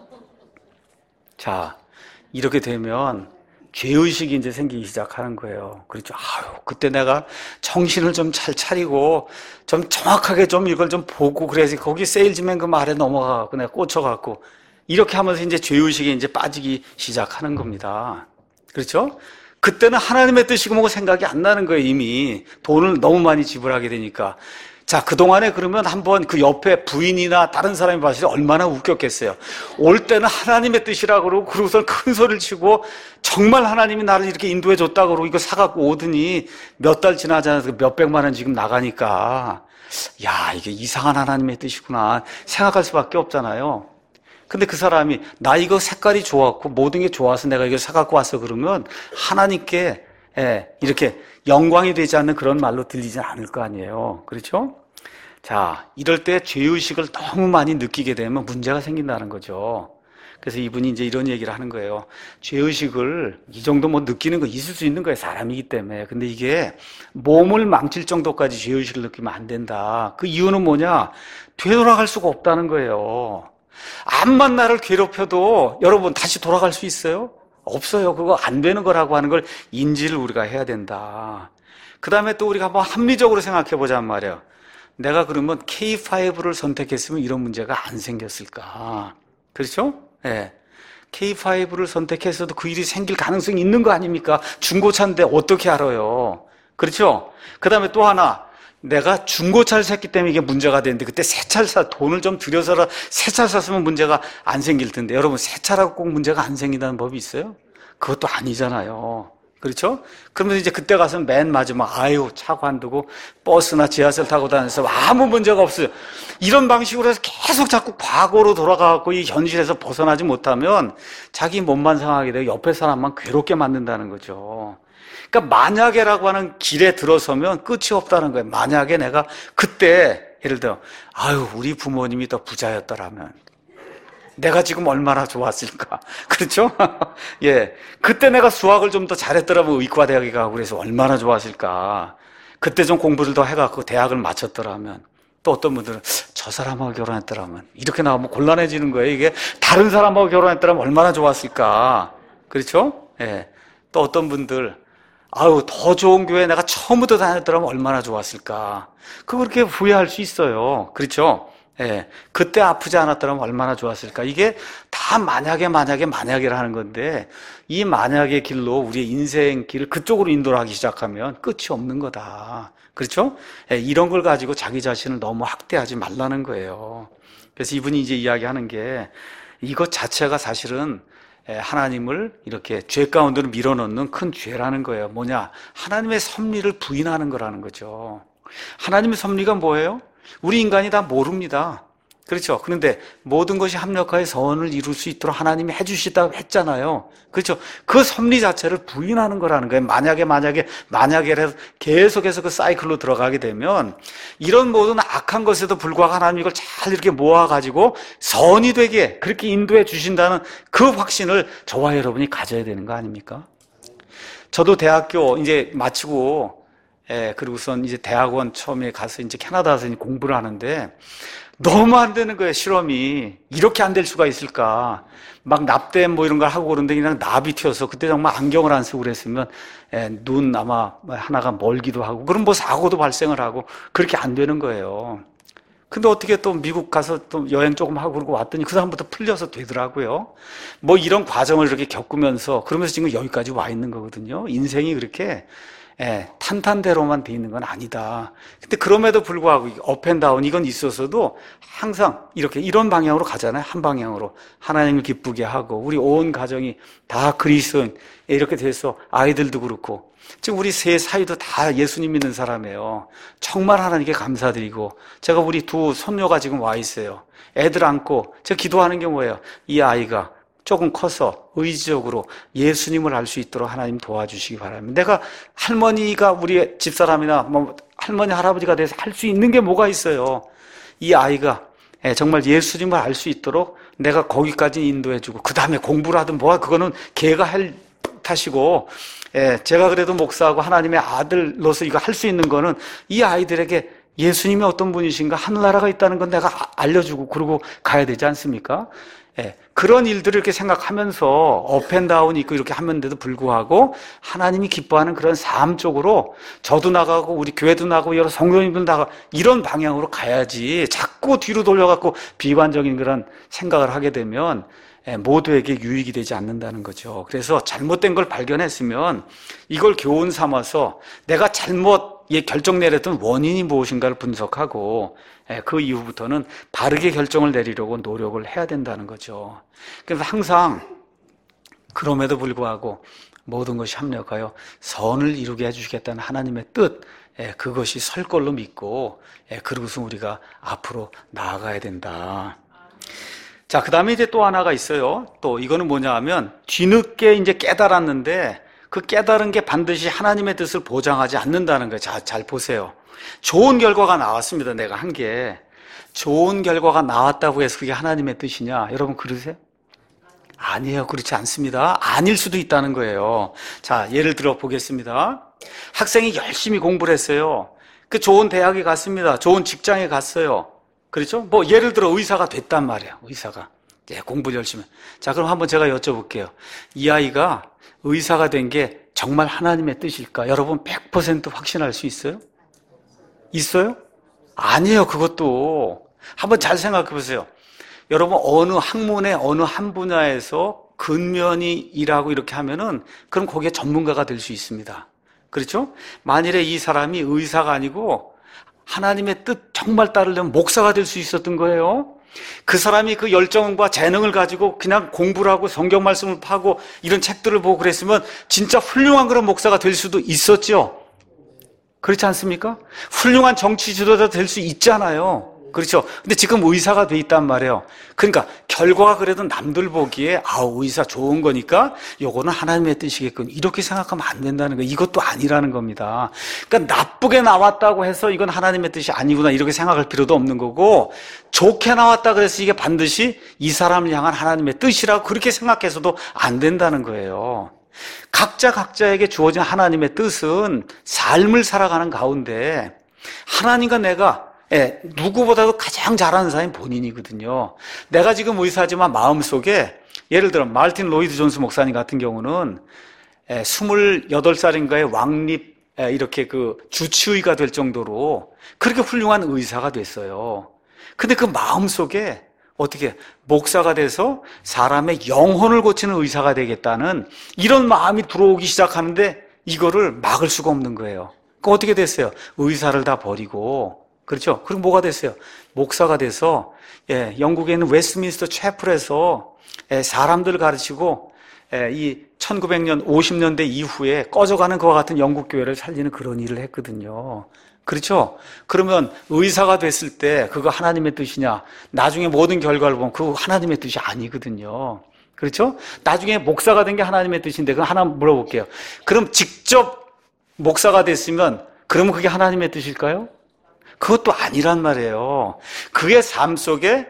자, 이렇게 되면 죄의식이 이제 생기기 시작하는 거예요. 그렇죠. 그때 내가 정신을 좀 잘 차리고 좀 정확하게 좀 이걸 좀 보고 그래야지, 거기 세일즈맨 그 말에 넘어가갖고 내가 꽂혀갖고, 이렇게 하면서 이제 죄의식에 이제 빠지기 시작하는 겁니다. 그렇죠? 그때는 하나님의 뜻이고 뭐고 생각이 안 나는 거예요. 이미 돈을 너무 많이 지불하게 되니까. 자, 그동안에 그러면 한번 그 옆에 부인이나 다른 사람이 봤을 때 얼마나 웃겼겠어요. 올 때는 하나님의 뜻이라고 그러고, 그러고서 큰 소리를 치고, 정말 하나님이 나를 이렇게 인도해 줬다고 그러고 이거 사갖고 오더니 몇 달 지나지 않아서 몇백만 원 지금 나가니까, 야, 이게 이상한 하나님의 뜻이구나 생각할 수밖에 없잖아요. 근데 그 사람이 나 이거 색깔이 좋았고 모든 게 좋아서 내가 이걸 사갖고 왔어 그러면 하나님께 이렇게 영광이 되지 않는 그런 말로 들리지 않을 거 아니에요. 그렇죠? 자, 이럴 때 죄의식을 너무 많이 느끼게 되면 문제가 생긴다는 거죠. 그래서 이분이 이제 이런 얘기를 하는 거예요. 죄의식을 이 정도 뭐 느끼는 거 있을 수 있는 거예요, 사람이기 때문에. 근데 이게 몸을 망칠 정도까지 죄의식을 느끼면 안 된다. 그 이유는 뭐냐? 되돌아갈 수가 없다는 거예요. 암만 나를 괴롭혀도 여러분 다시 돌아갈 수 있어요? 없어요. 그거 안 되는 거라고 하는 걸 인지를 우리가 해야 된다. 그 다음에 또 우리가 한번 합리적으로 생각해 보자는 말이에요. 내가 그러면 K5를 선택했으면 이런 문제가 안 생겼을까? 그렇죠? 예. K5를 선택해서도 그 일이 생길 가능성이 있는 거 아닙니까? 중고차인데 어떻게 알아요? 그렇죠? 그 다음에 또 하나, 내가 중고차를 샀기 때문에 이게 문제가 되는데 그때 새 차를 돈을 좀 들여서 새 차를 샀으면 문제가 안 생길 텐데, 여러분 새 차라고 꼭 문제가 안 생긴다는 법이 있어요? 그것도 아니잖아요. 그렇죠? 그러면 이제 그때 가서 맨 마지막, 아유, 차 관두고 버스나 지하철 타고 다녀서 아무 문제가 없어요. 이런 방식으로 해서 계속 자꾸 과거로 돌아가고 이 현실에서 벗어나지 못하면 자기 몸만 상하게 되고 옆에 사람만 괴롭게 만든다는 거죠. 그러니까 만약에라고 하는 길에 들어서면 끝이 없다는 거예요. 만약에 내가 그때, 예를 들어, 아유, 우리 부모님이 더 부자였더라면 내가 지금 얼마나 좋았을까. 그렇죠? 예. 그때 내가 수학을 좀 더 잘했더라면 의과대학에 가고 그래서 얼마나 좋았을까. 그때 좀 공부를 더 해갖고 대학을 마쳤더라면. 또 어떤 분들은 저 사람하고 결혼했더라면. 이렇게 나오면 곤란해지는 거예요. 이게 다른 사람하고 결혼했더라면 얼마나 좋았을까. 그렇죠? 예. 또 어떤 분들, 아유, 더 좋은 교회 내가 처음부터 다녔더라면 얼마나 좋았을까. 그렇게 후회할 수 있어요. 그렇죠? 예, 그때 아프지 않았더라면 얼마나 좋았을까. 이게 다 만약에라는 건데, 이 만약의 길로 우리의 인생 길을 그쪽으로 인도를 하기 시작하면 끝이 없는 거다. 그렇죠? 예, 이런 걸 가지고 자기 자신을 너무 학대하지 말라는 거예요. 그래서 이분이 이제 이야기하는 게, 이것 자체가 사실은 하나님을 이렇게 죄 가운데로 밀어넣는 큰 죄라는 거예요. 뭐냐? 하나님의 섭리를 부인하는 거라는 거죠. 하나님의 섭리가 뭐예요? 우리 인간이 다 모릅니다. 그렇죠? 그런데 모든 것이 합력하여 선을 이룰 수 있도록 하나님이 해주시다고 했잖아요. 그렇죠? 그 섭리 자체를 부인하는 거라는 거예요. 만약에라도 계속해서 그 사이클로 들어가게 되면 이런 모든 악한 것에도 불구하고 하나님이 이걸 잘 이렇게 모아가지고 선이 되게 그렇게 인도해 주신다는 그 확신을 저와 여러분이 가져야 되는 거 아닙니까? 저도 대학교 이제 마치고 그리고선 이제 대학원 처음에 가서 이제 캐나다 가서 공부를 하는데 너무 안 되는 거예요, 실험이. 이렇게 안 될 수가 있을까. 막 납땜 뭐 이런 걸 하고 그러는데 그냥 납이 튀어서 그때 정말 안경을 안 쓰고 그랬으면 눈 아마 하나가 멀기도 하고 그럼 뭐 사고도 발생을 하고 그렇게 안 되는 거예요. 근데 어떻게 또 미국 가서 또 여행 조금 하고 그러고 왔더니 그 다음부터 풀려서 되더라고요. 뭐 이런 과정을 이렇게 겪으면서 그러면서 지금 여기까지 와 있는 거거든요. 인생이 그렇게 탄탄대로만 돼 있는 건 아니다. 근데 그럼에도 불구하고 업앤다운 이건 있어서도 항상 이렇게 이런 방향으로 가잖아요. 한 방향으로 하나님을 기쁘게 하고 우리 온 가정이 다 그리스도인 이렇게 돼서 아이들도 그렇고 지금 우리 세 사이도 다 예수님 믿는 사람이에요. 정말 하나님께 감사드리고 제가 우리 두 손녀가 지금 와 있어요. 애들 안고 제가 기도하는 게 뭐예요? 이 아이가 조금 커서 의지적으로 예수님을 알 수 있도록 하나님 도와주시기 바랍니다. 내가 할머니가 우리 집사람이나 뭐 할머니 할아버지가 돼서 할 수 있는 게 뭐가 있어요? 이 아이가 정말 예수님을 알 수 있도록 내가 거기까지 인도해주고 그 다음에 공부를 하든 뭐야 그거는 걔가 할 탓이고 제가 그래도 목사하고 하나님의 아들로서 이거 할 수 있는 거는 이 아이들에게 예수님이 어떤 분이신가 하늘나라가 있다는 건 내가 알려주고 그러고 가야 되지 않습니까? 그런 일들을 이렇게 생각하면서 업앤다운이 있고 이렇게 하면데도 불구하고 하나님이 기뻐하는 그런 삶 쪽으로 저도 나가고 우리 교회도 나가고 여러 성도님들 나가고 이런 방향으로 가야지 자꾸 뒤로 돌려갖고 비관적인 그런 생각을 하게 되면 모두에게 유익이 되지 않는다는 거죠. 그래서 잘못된 걸 발견했으면 이걸 교훈 삼아서 내가 잘못 결정 내렸던 원인이 무엇인가를 분석하고 그 이후부터는 바르게 결정을 내리려고 노력을 해야 된다는 거죠. 그래서 항상 그럼에도 불구하고 모든 것이 합력하여 선을 이루게 해주시겠다는 하나님의 뜻 그것이 설 걸로 믿고 그러고서 우리가 앞으로 나아가야 된다. 자, 그 다음에 이제 또 하나가 있어요. 또 이거는 뭐냐 하면 뒤늦게 이제 깨달았는데 그 깨달은 게 반드시 하나님의 뜻을 보장하지 않는다는 거예요. 자, 잘 보세요. 좋은 결과가 나왔습니다. 내가 한 게. 좋은 결과가 나왔다고 해서 그게 하나님의 뜻이냐? 여러분 그러세요? 아니에요. 그렇지 않습니다. 아닐 수도 있다는 거예요. 자, 예를 들어 보겠습니다. 학생이 열심히 공부를 했어요. 그 좋은 대학에 갔습니다. 좋은 직장에 갔어요. 그렇죠? 뭐 예를 들어 의사가 됐단 말이에요. 의사가. 예, 공부를 열심히. 자, 그럼 한번 제가 여쭤볼게요. 이 아이가 의사가 된 게 정말 하나님의 뜻일까? 여러분 100% 확신할 수 있어요? 있어요? 아니에요, 그것도. 한번 잘 생각해 보세요. 여러분, 어느 학문의 어느 한 분야에서 근면히 일하고 이렇게 하면은, 그럼 거기에 전문가가 될 수 있습니다. 그렇죠? 만일에 이 사람이 의사가 아니고 하나님의 뜻 정말 따르려면 목사가 될 수 있었던 거예요. 그 사람이 그 열정과 재능을 가지고 그냥 공부를 하고 성경 말씀을 파고 이런 책들을 보고 그랬으면 진짜 훌륭한 그런 목사가 될 수도 있었죠. 그렇지 않습니까? 훌륭한 정치 지도자 될 수 있잖아요. 그렇죠? 근데 지금 의사가 돼 있단 말이에요. 그러니까 결과가 그래도 남들 보기에 의사 좋은 거니까 요거는 하나님의 뜻이겠군, 이렇게 생각하면 안 된다는 거예요. 이것도 아니라는 겁니다. 그러니까 나쁘게 나왔다고 해서 이건 하나님의 뜻이 아니구나 이렇게 생각할 필요도 없는 거고, 좋게 나왔다 그래서 이게 반드시 이 사람을 향한 하나님의 뜻이라고 그렇게 생각해서도 안 된다는 거예요. 각자에게 주어진 하나님의 뜻은 삶을 살아가는 가운데 하나님과 내가 누구보다도 가장 잘하는 사람이 본인이거든요. 내가 지금 의사지만 마음속에, 예를 들어 말틴 로이드 존스 목사님 같은 경우는 28살인가에 왕립 이렇게 그 주치의가 될 정도로 그렇게 훌륭한 의사가 됐어요. 근데 그 마음속에 어떻게 목사가 돼서 사람의 영혼을 고치는 의사가 되겠다는 이런 마음이 들어오기 시작하는데 이거를 막을 수가 없는 거예요. 그러니까 어떻게 됐어요? 의사를 다 버리고, 그렇죠? 그리고 뭐가 됐어요? 목사가 돼서 영국에 있는 웨스트민스터 채플에서 사람들을 가르치고 이 1900년 50년대 이후에 꺼져가는 그와 같은 영국 교회를 살리는 그런 일을 했거든요. 그렇죠? 그러면 의사가 됐을 때 그거 하나님의 뜻이냐? 나중에 모든 결과를 보면 그거 하나님의 뜻이 아니거든요. 그렇죠? 나중에 목사가 된 게 하나님의 뜻인데, 그거 하나 물어볼게요. 그럼 직접 목사가 됐으면 그러면 그게 하나님의 뜻일까요? 그것도 아니란 말이에요. 그의 삶 속에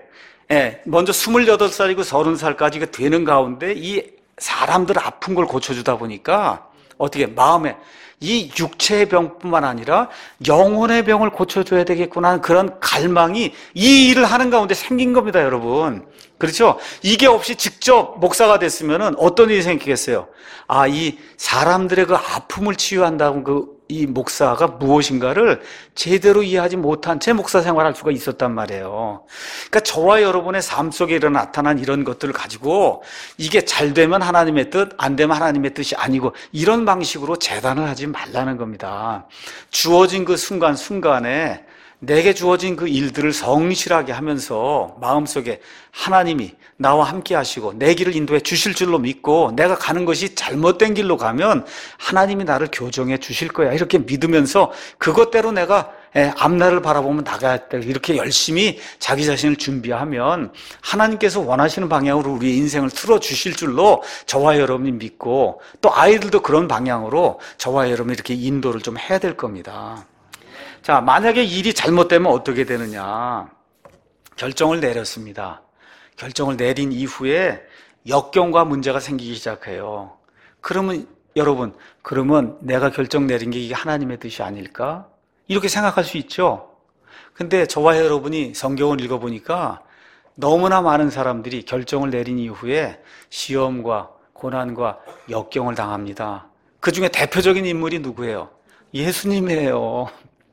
먼저 28살이고 30살까지 되는 가운데 이 사람들 아픈 걸 고쳐주다 보니까 어떻게 마음에 이 육체의 병뿐만 아니라 영혼의 병을 고쳐줘야 되겠구나 하는 그런 갈망이 이 일을 하는 가운데 생긴 겁니다, 여러분. 그렇죠? 이게 없이 직접 목사가 됐으면은 어떤 일이 생기겠어요? 이 사람들의 그 아픔을 치유한다고 이 목사가 무엇인가를 제대로 이해하지 못한 채 목사 생활할 수가 있었단 말이에요. 그러니까 저와 여러분의 삶 속에 나타난 이런 것들을 가지고 이게 잘 되면 하나님의 뜻, 안 되면 하나님의 뜻이 아니고 이런 방식으로 재단을 하지 말라는 겁니다. 주어진 그 순간순간에 내게 주어진 그 일들을 성실하게 하면서 마음속에 하나님이 나와 함께 하시고 내 길을 인도해 주실 줄로 믿고, 내가 가는 것이 잘못된 길로 가면 하나님이 나를 교정해 주실 거야 이렇게 믿으면서 그것대로 내가 앞날을 바라보면 나가야 돼, 이렇게 열심히 자기 자신을 준비하면 하나님께서 원하시는 방향으로 우리의 인생을 틀어주실 줄로 저와 여러분이 믿고, 또 아이들도 그런 방향으로 저와 여러분이 이렇게 인도를 좀 해야 될 겁니다. 자, 만약에 일이 잘못되면 어떻게 되느냐? 결정을 내렸습니다. 결정을 내린 이후에 역경과 문제가 생기기 시작해요. 그러면 여러분, 그러면 내가 결정 내린 게 이게 하나님의 뜻이 아닐까? 이렇게 생각할 수 있죠? 근데 저와 여러분이 성경을 읽어보니까 너무나 많은 사람들이 결정을 내린 이후에 시험과 고난과 역경을 당합니다. 그 중에 대표적인 인물이 누구예요? 예수님이에요.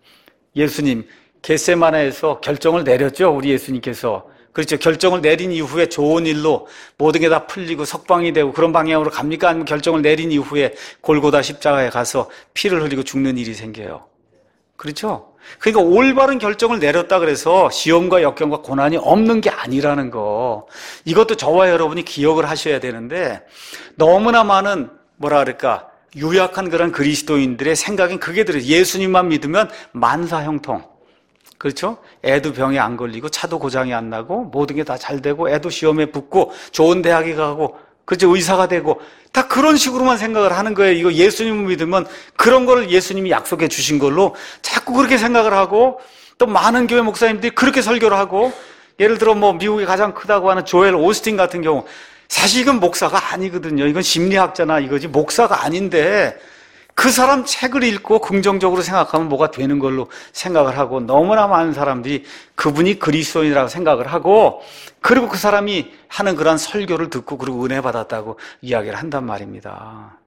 예수님, 겟세마네에서 결정을 내렸죠, 우리 예수님께서. 그렇죠. 결정을 내린 이후에 좋은 일로 모든 게 다 풀리고 석방이 되고 그런 방향으로 갑니까? 아니면 결정을 내린 이후에 골고다 십자가에 가서 피를 흘리고 죽는 일이 생겨요. 그렇죠? 그러니까 올바른 결정을 내렸다 그래서 시험과 역경과 고난이 없는 게 아니라는 거. 이것도 저와 여러분이 기억을 하셔야 되는데, 너무나 많은 뭐라 그럴까, 유약한 그런 그리스도인들의 생각엔 그게 들어요. 예수님만 믿으면 만사형통. 그렇죠? 애도 병에 안 걸리고 차도 고장이 안 나고 모든 게 다 잘 되고 애도 시험에 붙고 좋은 대학에 가고, 그렇죠? 의사가 되고 다 그런 식으로만 생각을 하는 거예요. 이거 예수님을 믿으면 그런 거를 예수님이 약속해 주신 걸로 자꾸 그렇게 생각을 하고, 또 많은 교회 목사님들이 그렇게 설교를 하고, 예를 들어 뭐 미국이 가장 크다고 하는 조엘 오스틴 같은 경우, 사실 이건 목사가 아니거든요. 이건 심리학자나 이거지 목사가 아닌데 그 사람 책을 읽고 긍정적으로 생각하면 뭐가 되는 걸로 생각을 하고, 너무나 많은 사람들이 그분이 그리스도인이라고 생각을 하고, 그리고 그 사람이 하는 그런 설교를 듣고 그리고 은혜 받았다고 이야기를 한단 말입니다.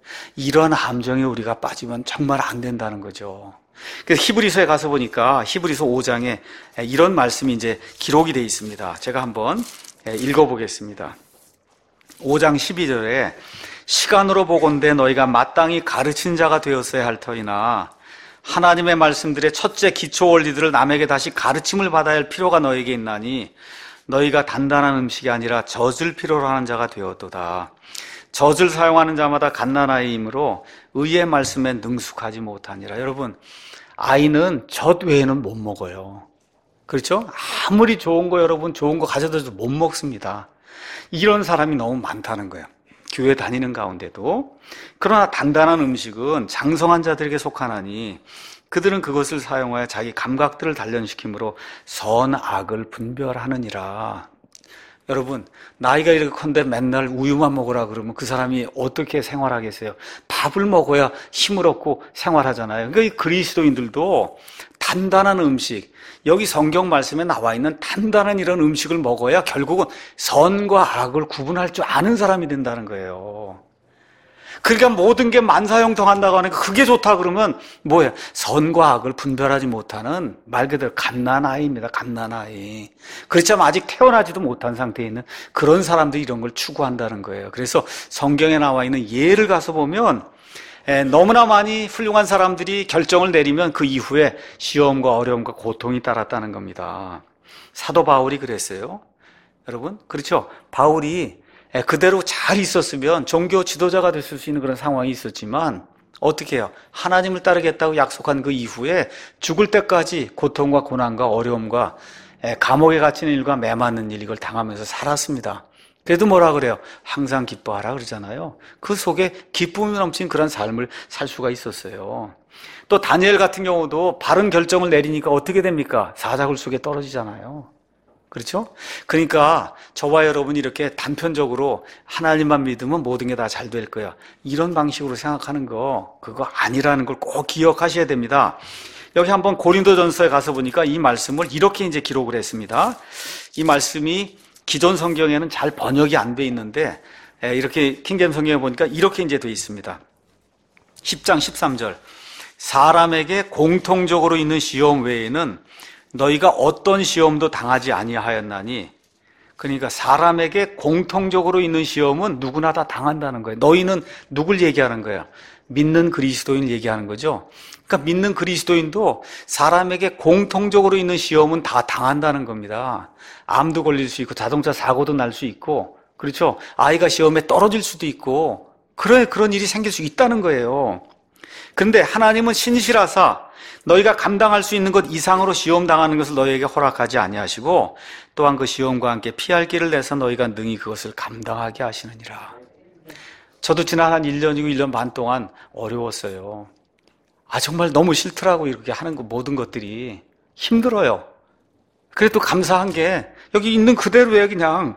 이런 함정에 우리가 빠지면 정말 안 된다는 거죠. 그래서 히브리서에 가서 보니까 히브리서 5장에 이런 말씀이 이제 기록이 되어 있습니다. 제가 한번 읽어보겠습니다. 5장 12절에 시간으로 보건대 너희가 마땅히 가르친 자가 되었어야 할 터이나 하나님의 말씀들의 첫째 기초 원리들을 남에게 다시 가르침을 받아야 할 필요가 너에게 있나니 너희가 단단한 음식이 아니라 젖을 필요로 하는 자가 되었도다. 젖을 사용하는 자마다 갓난아이이므로 의의 말씀에 능숙하지 못하니라. 여러분, 아이는 젖 외에는 못 먹어요. 그렇죠? 아무리 좋은 거 여러분 좋은 거 가져다 줘도 못 먹습니다. 이런 사람이 너무 많다는 거예요. 교회 다니는 가운데도. 그러나 단단한 음식은 장성한 자들에게 속하나니 그들은 그것을 사용하여 자기 감각들을 단련시키므로 선악을 분별하느니라. 여러분, 나이가 이렇게 큰데 맨날 우유만 먹으라 그러면 그 사람이 어떻게 생활하겠어요? 밥을 먹어야 힘을 얻고 생활하잖아요. 그러니까 이 그리스도인들도 단단한 음식, 여기 성경 말씀에 나와 있는 단단한 이런 음식을 먹어야 결국은 선과 악을 구분할 줄 아는 사람이 된다는 거예요. 그러니까 모든 게 만사형통한다고 하니까 그게 좋다 그러면 뭐예요? 선과 악을 분별하지 못하는 말 그대로 갓난아이입니다. 갓난아이. 그렇지만 아직 태어나지도 못한 상태에 있는 그런 사람들이 이런 걸 추구한다는 거예요. 그래서 성경에 나와 있는 예를 가서 보면 너무나 많이 훌륭한 사람들이 결정을 내리면 그 이후에 시험과 어려움과 고통이 따랐다는 겁니다. 사도 바울이 그랬어요. 여러분, 그렇죠? 바울이 그대로 잘 있었으면 종교 지도자가 됐을 수 있는 그런 상황이 있었지만 어떻게 해요? 하나님을 따르겠다고 약속한 그 이후에 죽을 때까지 고통과 고난과 어려움과 감옥에 갇히는 일과 매맞는 일, 이걸 당하면서 살았습니다. 그래도 뭐라 그래요? 항상 기뻐하라 그러잖아요. 그 속에 기쁨이 넘친 그런 삶을 살 수가 있었어요. 또 다니엘 같은 경우도 바른 결정을 내리니까 어떻게 됩니까? 사자굴 속에 떨어지잖아요. 그렇죠? 그러니까 저와 여러분이 이렇게 단편적으로 하나님만 믿으면 모든 게 다 잘 될 거야, 이런 방식으로 생각하는 거, 그거 아니라는 걸 꼭 기억하셔야 됩니다. 여기 한번 고린도전서에 가서 보니까 이 말씀을 이렇게 이제 기록을 했습니다. 이 말씀이 기존 성경에는 잘 번역이 안 돼 있는데 이렇게 킹제임스 성경에 보니까 이렇게 이제 돼 있습니다. 10장 13절. 사람에게 공통적으로 있는 시험 외에는 너희가 어떤 시험도 당하지 아니하였나니, 그러니까 사람에게 공통적으로 있는 시험은 누구나 다 당한다는 거예요. 너희는 누굴 얘기하는 거야? 믿는 그리스도인을 얘기하는 거죠. 그러니까 믿는 그리스도인도 사람에게 공통적으로 있는 시험은 다 당한다는 겁니다. 암도 걸릴 수 있고 자동차 사고도 날 수 있고, 그렇죠? 아이가 시험에 떨어질 수도 있고 그런 일이 생길 수 있다는 거예요. 그런데 하나님은 신실하사 너희가 감당할 수 있는 것 이상으로 시험 당하는 것을 너희에게 허락하지 아니하시고 또한 그 시험과 함께 피할 길을 내서 너희가 능히 그것을 감당하게 하시느니라. 저도 지난 한 1년이고 1년 반 동안 어려웠어요. 정말 너무 싫더라고. 이렇게 하는 거, 모든 것들이 힘들어요. 그래도 감사한 게 여기 있는 그대로예요. 그냥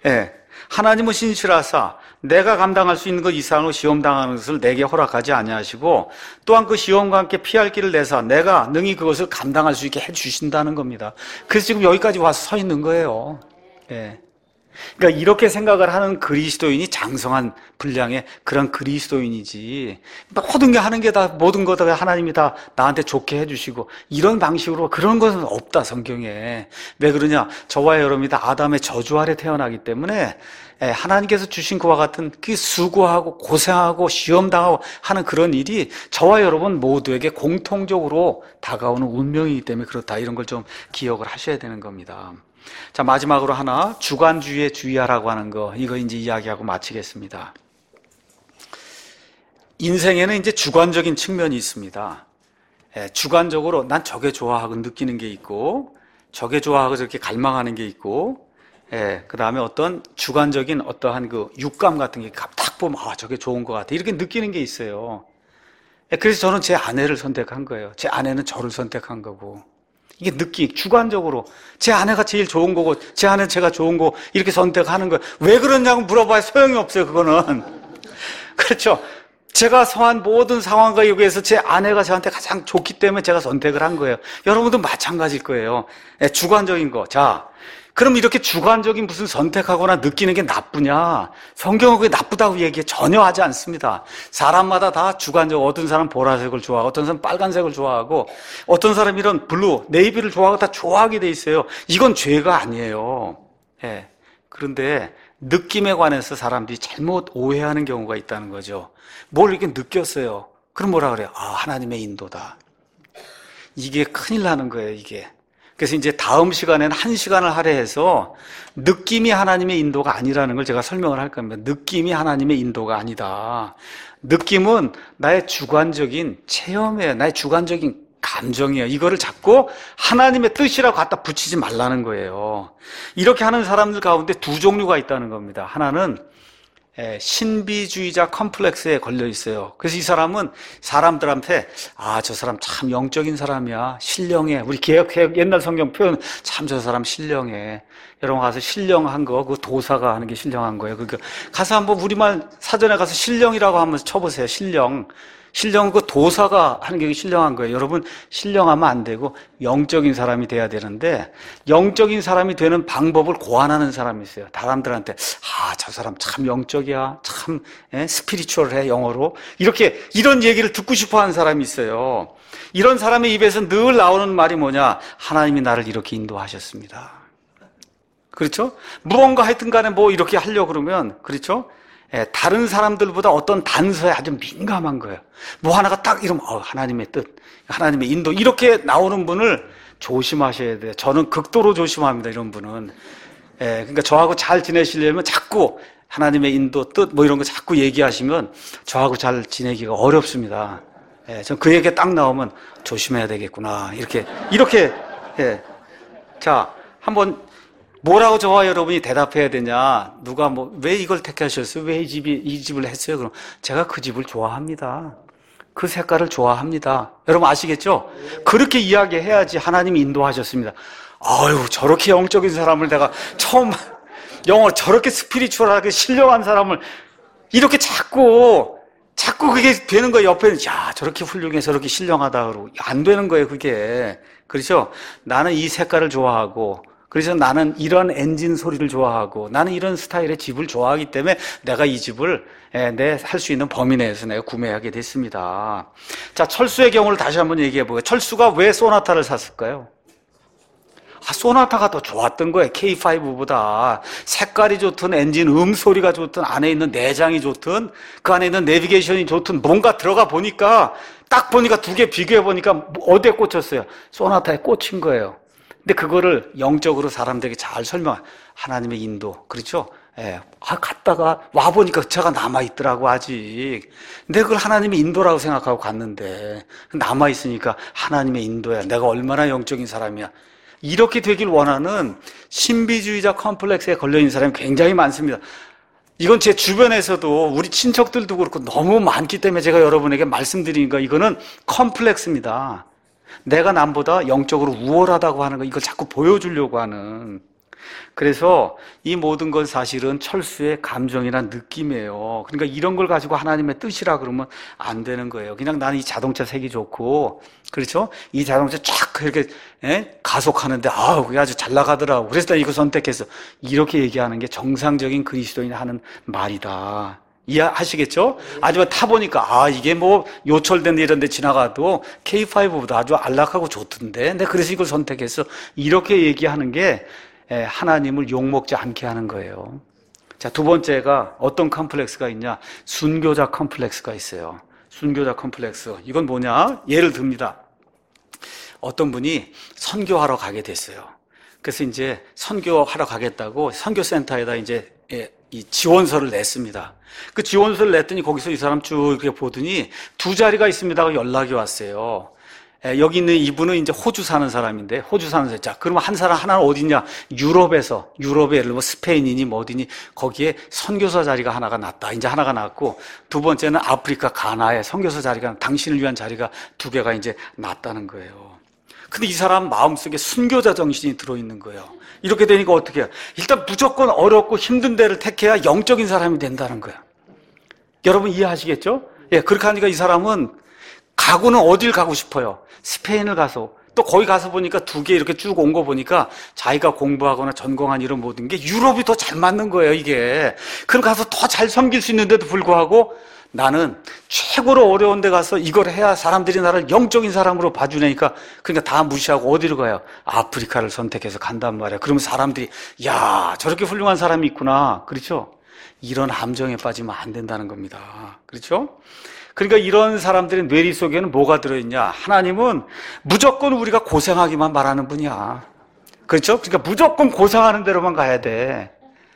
하나님은 신실하사 내가 감당할 수 있는 것 이상으로 시험 당하는 것을 내게 허락하지 아니하시고 또한 그 시험과 함께 피할 길을 내서 내가 능히 그것을 감당할 수 있게 해주신다는 겁니다. 그래서 지금 여기까지 와서 서 있는 거예요. 그러니까 이렇게 생각을 하는 그리스도인이 장성한 분량의 그런 그리스도인이지, 모든 게 하는 게 다, 모든 것 다 하나님이 다 나한테 좋게 해주시고 이런 방식으로 그런 것은 없다, 성경에. 왜 그러냐? 저와 여러분이 다 아담의 저주 아래 태어나기 때문에 하나님께서 주신 그와 같은 그 수고하고 고생하고 시험당하고 하는 그런 일이 저와 여러분 모두에게 공통적으로 다가오는 운명이기 때문에 그렇다, 이런 걸 좀 기억을 하셔야 되는 겁니다. 자, 마지막으로 하나, 주관주의에 주의하라고 하는 거, 이거 이제 이야기하고 마치겠습니다. 인생에는 이제 주관적인 측면이 있습니다. 주관적으로 난 저게 좋아하고 느끼는 게 있고, 저게 좋아하고 저렇게 갈망하는 게 있고, 그 다음에 어떤 주관적인 어떠한 그 육감 같은 게 딱 보면 저게 좋은 것 같아, 이렇게 느끼는 게 있어요. 그래서 저는 제 아내를 선택한 거예요. 제 아내는 저를 선택한 거고. 이게 주관적으로 제 아내가 제일 좋은 거고 제 아내는 제가 좋은 거 이렇게 선택하는 거예요. 왜 그러냐고 물어봐야 소용이 없어요, 그거는. 그렇죠? 제가 처한 모든 상황과 여기에서 제 아내가 저한테 가장 좋기 때문에 제가 선택을 한 거예요. 여러분도 마찬가지일 거예요. 주관적인 거. 자, 그럼 이렇게 주관적인 무슨 선택하거나 느끼는 게 나쁘냐? 성경은 그게 나쁘다고 얘기해 전혀 하지 않습니다. 사람마다 다 주관적, 어떤 사람은 보라색을 좋아하고, 어떤 사람은 빨간색을 좋아하고, 어떤 사람은 이런 블루, 네이비를 좋아하고 다 좋아하게 돼 있어요. 이건 죄가 아니에요. 예. 그런데 느낌에 관해서 사람들이 잘못 오해하는 경우가 있다는 거죠. 뭘 이렇게 느꼈어요. 그럼 뭐라 그래요? 아, 하나님의 인도다. 이게 큰일 나는 거예요, 이게. 그래서 이제 다음 시간에는 1시간을 할애해서 느낌이 하나님의 인도가 아니라는 걸 제가 설명을 할 겁니다. 느낌이 하나님의 인도가 아니다. 느낌은 나의 주관적인 체험이에요. 나의 주관적인 감정이에요. 이거를 자꾸 하나님의 뜻이라고 갖다 붙이지 말라는 거예요. 이렇게 하는 사람들 가운데 두 종류가 있다는 겁니다. 하나는 신비주의자 컴플렉스에 걸려 있어요. 그래서 이 사람은 사람들한테 아, 저 사람 참 영적인 사람이야. 신령해. 우리 개혁 옛날 성경 표현 참 저 사람 신령해. 여러분 가서 신령한 거, 그 도사가 하는 게 신령한 거예요. 그러니까 가서 한번 우리말 사전에 가서 신령이라고 한번 쳐보세요. 신령. 신령은 그 도사가 하는 게 신령한 거예요. 여러분, 신령하면 안 되고 영적인 사람이 돼야 되는데 영적인 사람이 되는 방법을 고안하는 사람이 있어요. 사람들한테 아, 저 사람 참 영적이야. 참 스피리추얼해, 영어로. 이렇게 이런 얘기를 듣고 싶어 하는 사람이 있어요. 이런 사람의 입에서 늘 나오는 말이 뭐냐? 하나님이 나를 이렇게 인도하셨습니다. 그렇죠? 무언가 하여튼 간에 뭐 이렇게 하려고 그러면, 그렇죠? 다른 사람들보다 어떤 단서에 아주 민감한 거예요. 뭐 하나가 딱 이러면 하나님의 뜻, 하나님의 인도 이렇게 나오는 분을 조심하셔야 돼요. 저는 극도로 조심합니다. 이런 분은. 그러니까 저하고 잘 지내시려면 자꾸 하나님의 인도, 뜻 뭐 이런 거 자꾸 얘기하시면 저하고 잘 지내기가 어렵습니다. 전 그 얘기가 딱 나오면 조심해야 되겠구나. 이렇게. 자, 한번 뭐라고 저와 여러분이 대답해야 되냐? 누가 왜 이걸 택하셨어요? 왜 이 집을 했어요? 그럼 제가 그 집을 좋아합니다. 그 색깔을 좋아합니다. 여러분 아시겠죠? 그렇게 이야기해야지 하나님이 인도하셨습니다. 아유, 저렇게 영적인 사람을 내가 처음 영어 저렇게 스피리추얼하게 신령한 사람을 이렇게 자꾸 그게 되는 거예요. 옆에는 야, 저렇게 훌륭해, 저렇게 신령하다 그러고 안 되는 거예요, 그게. 그렇죠? 나는 이 색깔을 좋아하고 그래서 나는 이런 엔진 소리를 좋아하고 나는 이런 스타일의 집을 좋아하기 때문에 내가 이 집을 내 할 수 있는 범위 내에서 내가 구매하게 됐습니다. 자, 철수의 경우를 다시 한번 얘기해 보게요. 철수가 왜 소나타를 샀을까요? 소나타가 더 좋았던 거예요. K5보다. 색깔이 좋든 엔진 소리가 좋든 안에 있는 내장이 좋든 그 안에 있는 내비게이션이 좋든 뭔가 들어가 보니까 딱 보니까 두 개 비교해 보니까 어디에 꽂혔어요? 소나타에 꽂힌 거예요. 근데 그거를 영적으로 사람들에게 잘 하나님의 인도. 그렇죠? 갔다가 와보니까 그 차가 남아있더라고, 아직. 근데 그걸 하나님의 인도라고 생각하고 갔는데, 남아있으니까 하나님의 인도야. 내가 얼마나 영적인 사람이야. 이렇게 되길 원하는 신비주의자 컴플렉스에 걸려있는 사람이 굉장히 많습니다. 이건 제 주변에서도 우리 친척들도 그렇고 너무 많기 때문에 제가 여러분에게 말씀드리니까 이거는 컴플렉스입니다. 내가 남보다 영적으로 우월하다고 하는 거, 이걸 자꾸 보여주려고 하는. 그래서 이 모든 건 사실은 철수의 감정이나 느낌이에요. 그러니까 이런 걸 가지고 하나님의 뜻이라 그러면 안 되는 거예요. 그냥 나는 이 자동차 색이 좋고, 그렇죠? 이 자동차 쫙 이렇게 가속하는데 그게 아주 잘 나가더라고. 그래서 나 이거 선택했어. 이렇게 얘기하는 게 정상적인 그리스도인이 하는 말이다. 이해하시겠죠? 아주 타보니까 이게 요철된 데 이런 데 지나가도 K5보다 아주 안락하고 좋던데 내가 그래서 이걸 선택했어. 이렇게 얘기하는 게 하나님을 욕먹지 않게 하는 거예요. 자, 두 번째가 어떤 컴플렉스가 있냐? 순교자 컴플렉스가 있어요. 순교자 컴플렉스. 이건 뭐냐? 예를 듭니다. 어떤 분이 선교하러 가게 됐어요. 그래서 이제 선교하러 가겠다고 선교센터에다 이제 이 지원서를 냈습니다. 그 지원서를 냈더니 거기서 이 사람 쭉 이렇게 보더니 두 자리가 있습니다가 연락이 왔어요. 여기 있는 이분은 이제 호주 사는 사람인데, 호주 사는 사람. 자, 그러면 하나는 어디냐? 예를 들면 스페인이니 어디니, 거기에 선교사 자리가 하나가 났다. 이제 하나가 났고, 두 번째는 아프리카 가나에 선교사 자리가, 당신을 위한 자리가 두 개가 이제 났다는 거예요. 근데 이 사람 마음속에 순교자 정신이 들어있는 거예요. 이렇게 되니까 어떻게 해요? 일단 무조건 어렵고 힘든 데를 택해야 영적인 사람이 된다는 거예요. 여러분 이해하시겠죠? 예, 그렇게 하니까 이 사람은 가고는 어딜 가고 싶어요? 스페인을 가서. 또 거기 가서 보니까 두 개 이렇게 쭉 온 거 보니까 자기가 공부하거나 전공한 이런 모든 게 유럽이 더 잘 맞는 거예요, 이게. 그럼 가서 더 잘 섬길 수 있는데도 불구하고 나는 최고로 어려운 데 가서 이걸 해야 사람들이 나를 영적인 사람으로 봐주니까 그러니까 다 무시하고 어디로 가요? 아프리카를 선택해서 간단 말이야. 그러면 사람들이 야, 저렇게 훌륭한 사람이 있구나. 그렇죠? 이런 함정에 빠지면 안 된다는 겁니다. 그렇죠? 그러니까 이런 사람들의 뇌리 속에는 뭐가 들어있냐? 하나님은 무조건 우리가 고생하기만 바라는 분이야. 그렇죠? 그러니까 무조건 고생하는 대로만 가야 돼.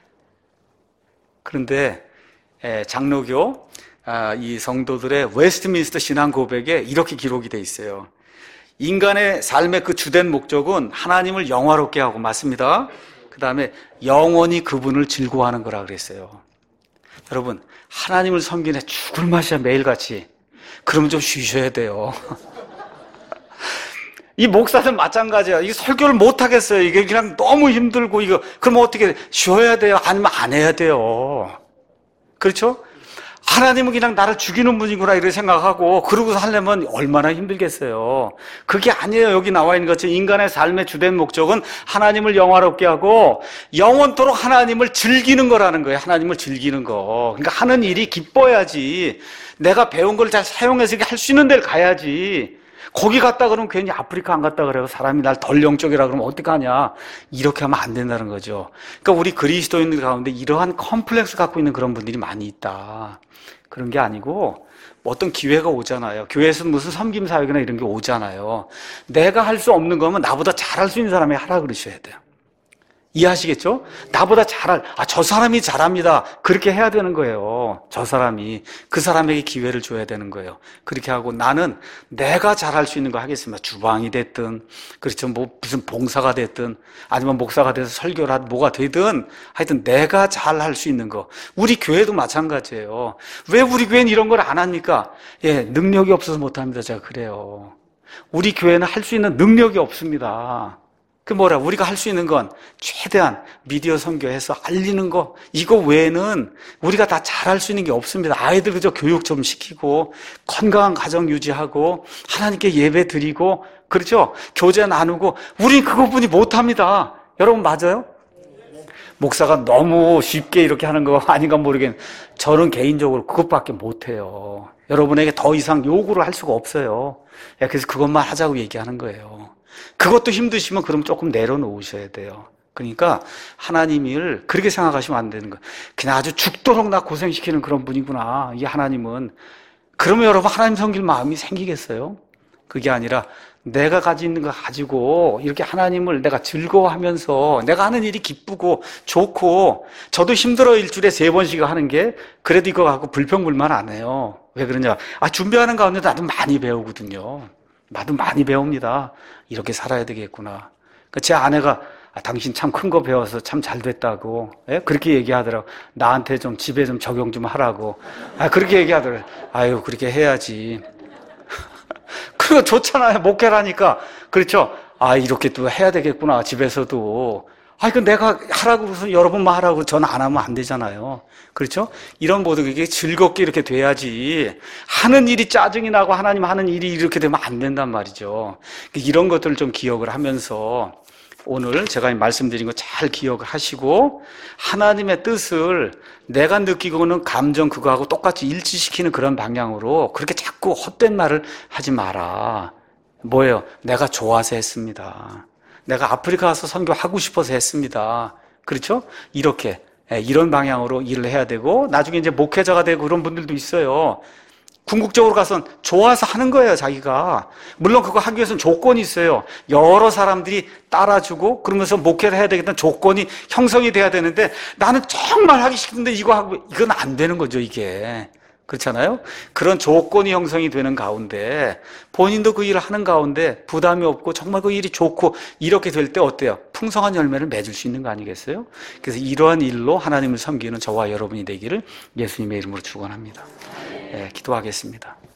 그런데 장로교 이 성도들의 웨스트민스터 신앙 고백에 이렇게 기록이 돼 있어요. 인간의 삶의 그 주된 목적은 하나님을 영화롭게 하고, 맞습니다. 그 다음에 영원히 그분을 즐거워하는 거라 그랬어요. 여러분, 하나님을 섬기네 죽을 맛이야 매일같이. 그러면 좀 쉬셔야 돼요. 이 목사는 마찬가지야. 이게 설교를 못 하겠어요. 이게 그냥 너무 힘들고 이거. 그러면 어떻게 쉬어야 돼요? 아니면 안 해야 돼요? 그렇죠? 하나님은 그냥 나를 죽이는 분이구나 이렇게 생각하고 그러고서 하려면 얼마나 힘들겠어요. 그게 아니에요. 여기 나와 있는 것처럼 인간의 삶의 주된 목적은 하나님을 영화롭게 하고 영원토록 하나님을 즐기는 거라는 거예요. 하나님을 즐기는 거. 그러니까 하는 일이 기뻐야지. 내가 배운 걸 잘 사용해서 할 수 있는 데를 가야지. 거기 갔다 그러면 괜히 아프리카 안 갔다 그래요. 사람이 날 덜 영적이라 그러면 어떡하냐. 이렇게 하면 안 된다는 거죠. 그러니까 우리 그리스도인들 가운데 이러한 컴플렉스 갖고 있는 그런 분들이 많이 있다. 그런 게 아니고 어떤 기회가 오잖아요. 교회에서 무슨 섬김 사역이나 이런 게 오잖아요. 내가 할 수 없는 거면 나보다 잘할 수 있는 사람이 하라 그러셔야 돼요. 이해하시겠죠? 나보다 저 사람이 잘합니다. 그렇게 해야 되는 거예요. 저 사람이. 그 사람에게 기회를 줘야 되는 거예요. 그렇게 하고 나는 내가 잘할 수 있는 거 하겠습니다. 주방이 됐든, 그렇죠. 무슨 봉사가 됐든, 아니면 목사가 돼서 설교를 하든 뭐가 되든, 하여튼 내가 잘할 수 있는 거. 우리 교회도 마찬가지예요. 왜 우리 교회는 이런 걸 안 합니까? 예, 능력이 없어서 못 합니다. 제가 그래요. 우리 교회는 할 수 있는 능력이 없습니다. 우리가 할 수 있는 건 최대한 미디어 선교해서 알리는 거, 이거 외에는 우리가 다 잘할 수 있는 게 없습니다. 아이들 그저 교육 좀 시키고, 건강한 가정 유지하고, 하나님께 예배 드리고, 그렇죠? 교제 나누고, 우린 그것뿐이 못합니다. 여러분 맞아요? 목사가 너무 쉽게 이렇게 하는 거 아닌가 모르겠는데, 저는 개인적으로 그것밖에 못해요. 여러분에게 더 이상 요구를 할 수가 없어요. 그래서 그것만 하자고 얘기하는 거예요. 그것도 힘드시면 그럼 조금 내려놓으셔야 돼요. 그러니까 하나님을 그렇게 생각하시면 안 되는 거예요. 그냥 아주 죽도록 나 고생시키는 그런 분이구나, 이 하나님은. 그러면 여러분 하나님 섬길 마음이 생기겠어요? 그게 아니라 내가 가지고 있는 거 가지고 이렇게 하나님을 내가 즐거워하면서 내가 하는 일이 기쁘고 좋고, 저도 힘들어 일주일에 3번씩 하는 게 그래도 이거 갖고 불평불만 안 해요. 왜 그러냐? 준비하는 가운데 나도 많이 배우거든요. 나도 많이 배웁니다. 이렇게 살아야 되겠구나. 제 아내가 당신 참 큰 거 배워서 참 잘 됐다고, 그렇게 얘기하더라고. 나한테 좀 집에 좀 적용 좀 하라고. 그렇게 얘기하더라고. 아유, 그렇게 해야지. 그거 좋잖아요. 목회라니까. 그렇죠? 이렇게 또 해야 되겠구나, 집에서도. 그 내가 하라고 해서 여러분만 하라고 저는 안 하면 안 되잖아요. 그렇죠? 이런 모든 게 즐겁게 이렇게 돼야지, 하는 일이 짜증이 나고 하나님 하는 일이 이렇게 되면 안 된단 말이죠. 이런 것들을 좀 기억을 하면서 오늘 제가 말씀드린 거 잘 기억을 하시고, 하나님의 뜻을 내가 느끼고는 감정 그거하고 똑같이 일치시키는 그런 방향으로 그렇게 자꾸 헛된 말을 하지 마라. 뭐예요? 내가 좋아서 했습니다. 내가 아프리카 가서 선교하고 싶어서 했습니다. 그렇죠? 이렇게, 이런 방향으로 일을 해야 되고, 나중에 이제 목회자가 되고 그런 분들도 있어요. 궁극적으로 가선 좋아서 하는 거예요, 자기가. 물론 그거 하기 위해서는 조건이 있어요. 여러 사람들이 따라주고 그러면서 목회를 해야 되겠다는 조건이 형성이 돼야 되는데, 나는 정말 하기 싫은데 이거 하고, 이건 안 되는 거죠, 이게. 그렇잖아요? 그런 조건이 형성이 되는 가운데 본인도 그 일을 하는 가운데 부담이 없고 정말 그 일이 좋고 이렇게 될 때 어때요? 풍성한 열매를 맺을 수 있는 거 아니겠어요? 그래서 이러한 일로 하나님을 섬기는 저와 여러분이 되기를 예수님의 이름으로 축원합니다. 기도하겠습니다.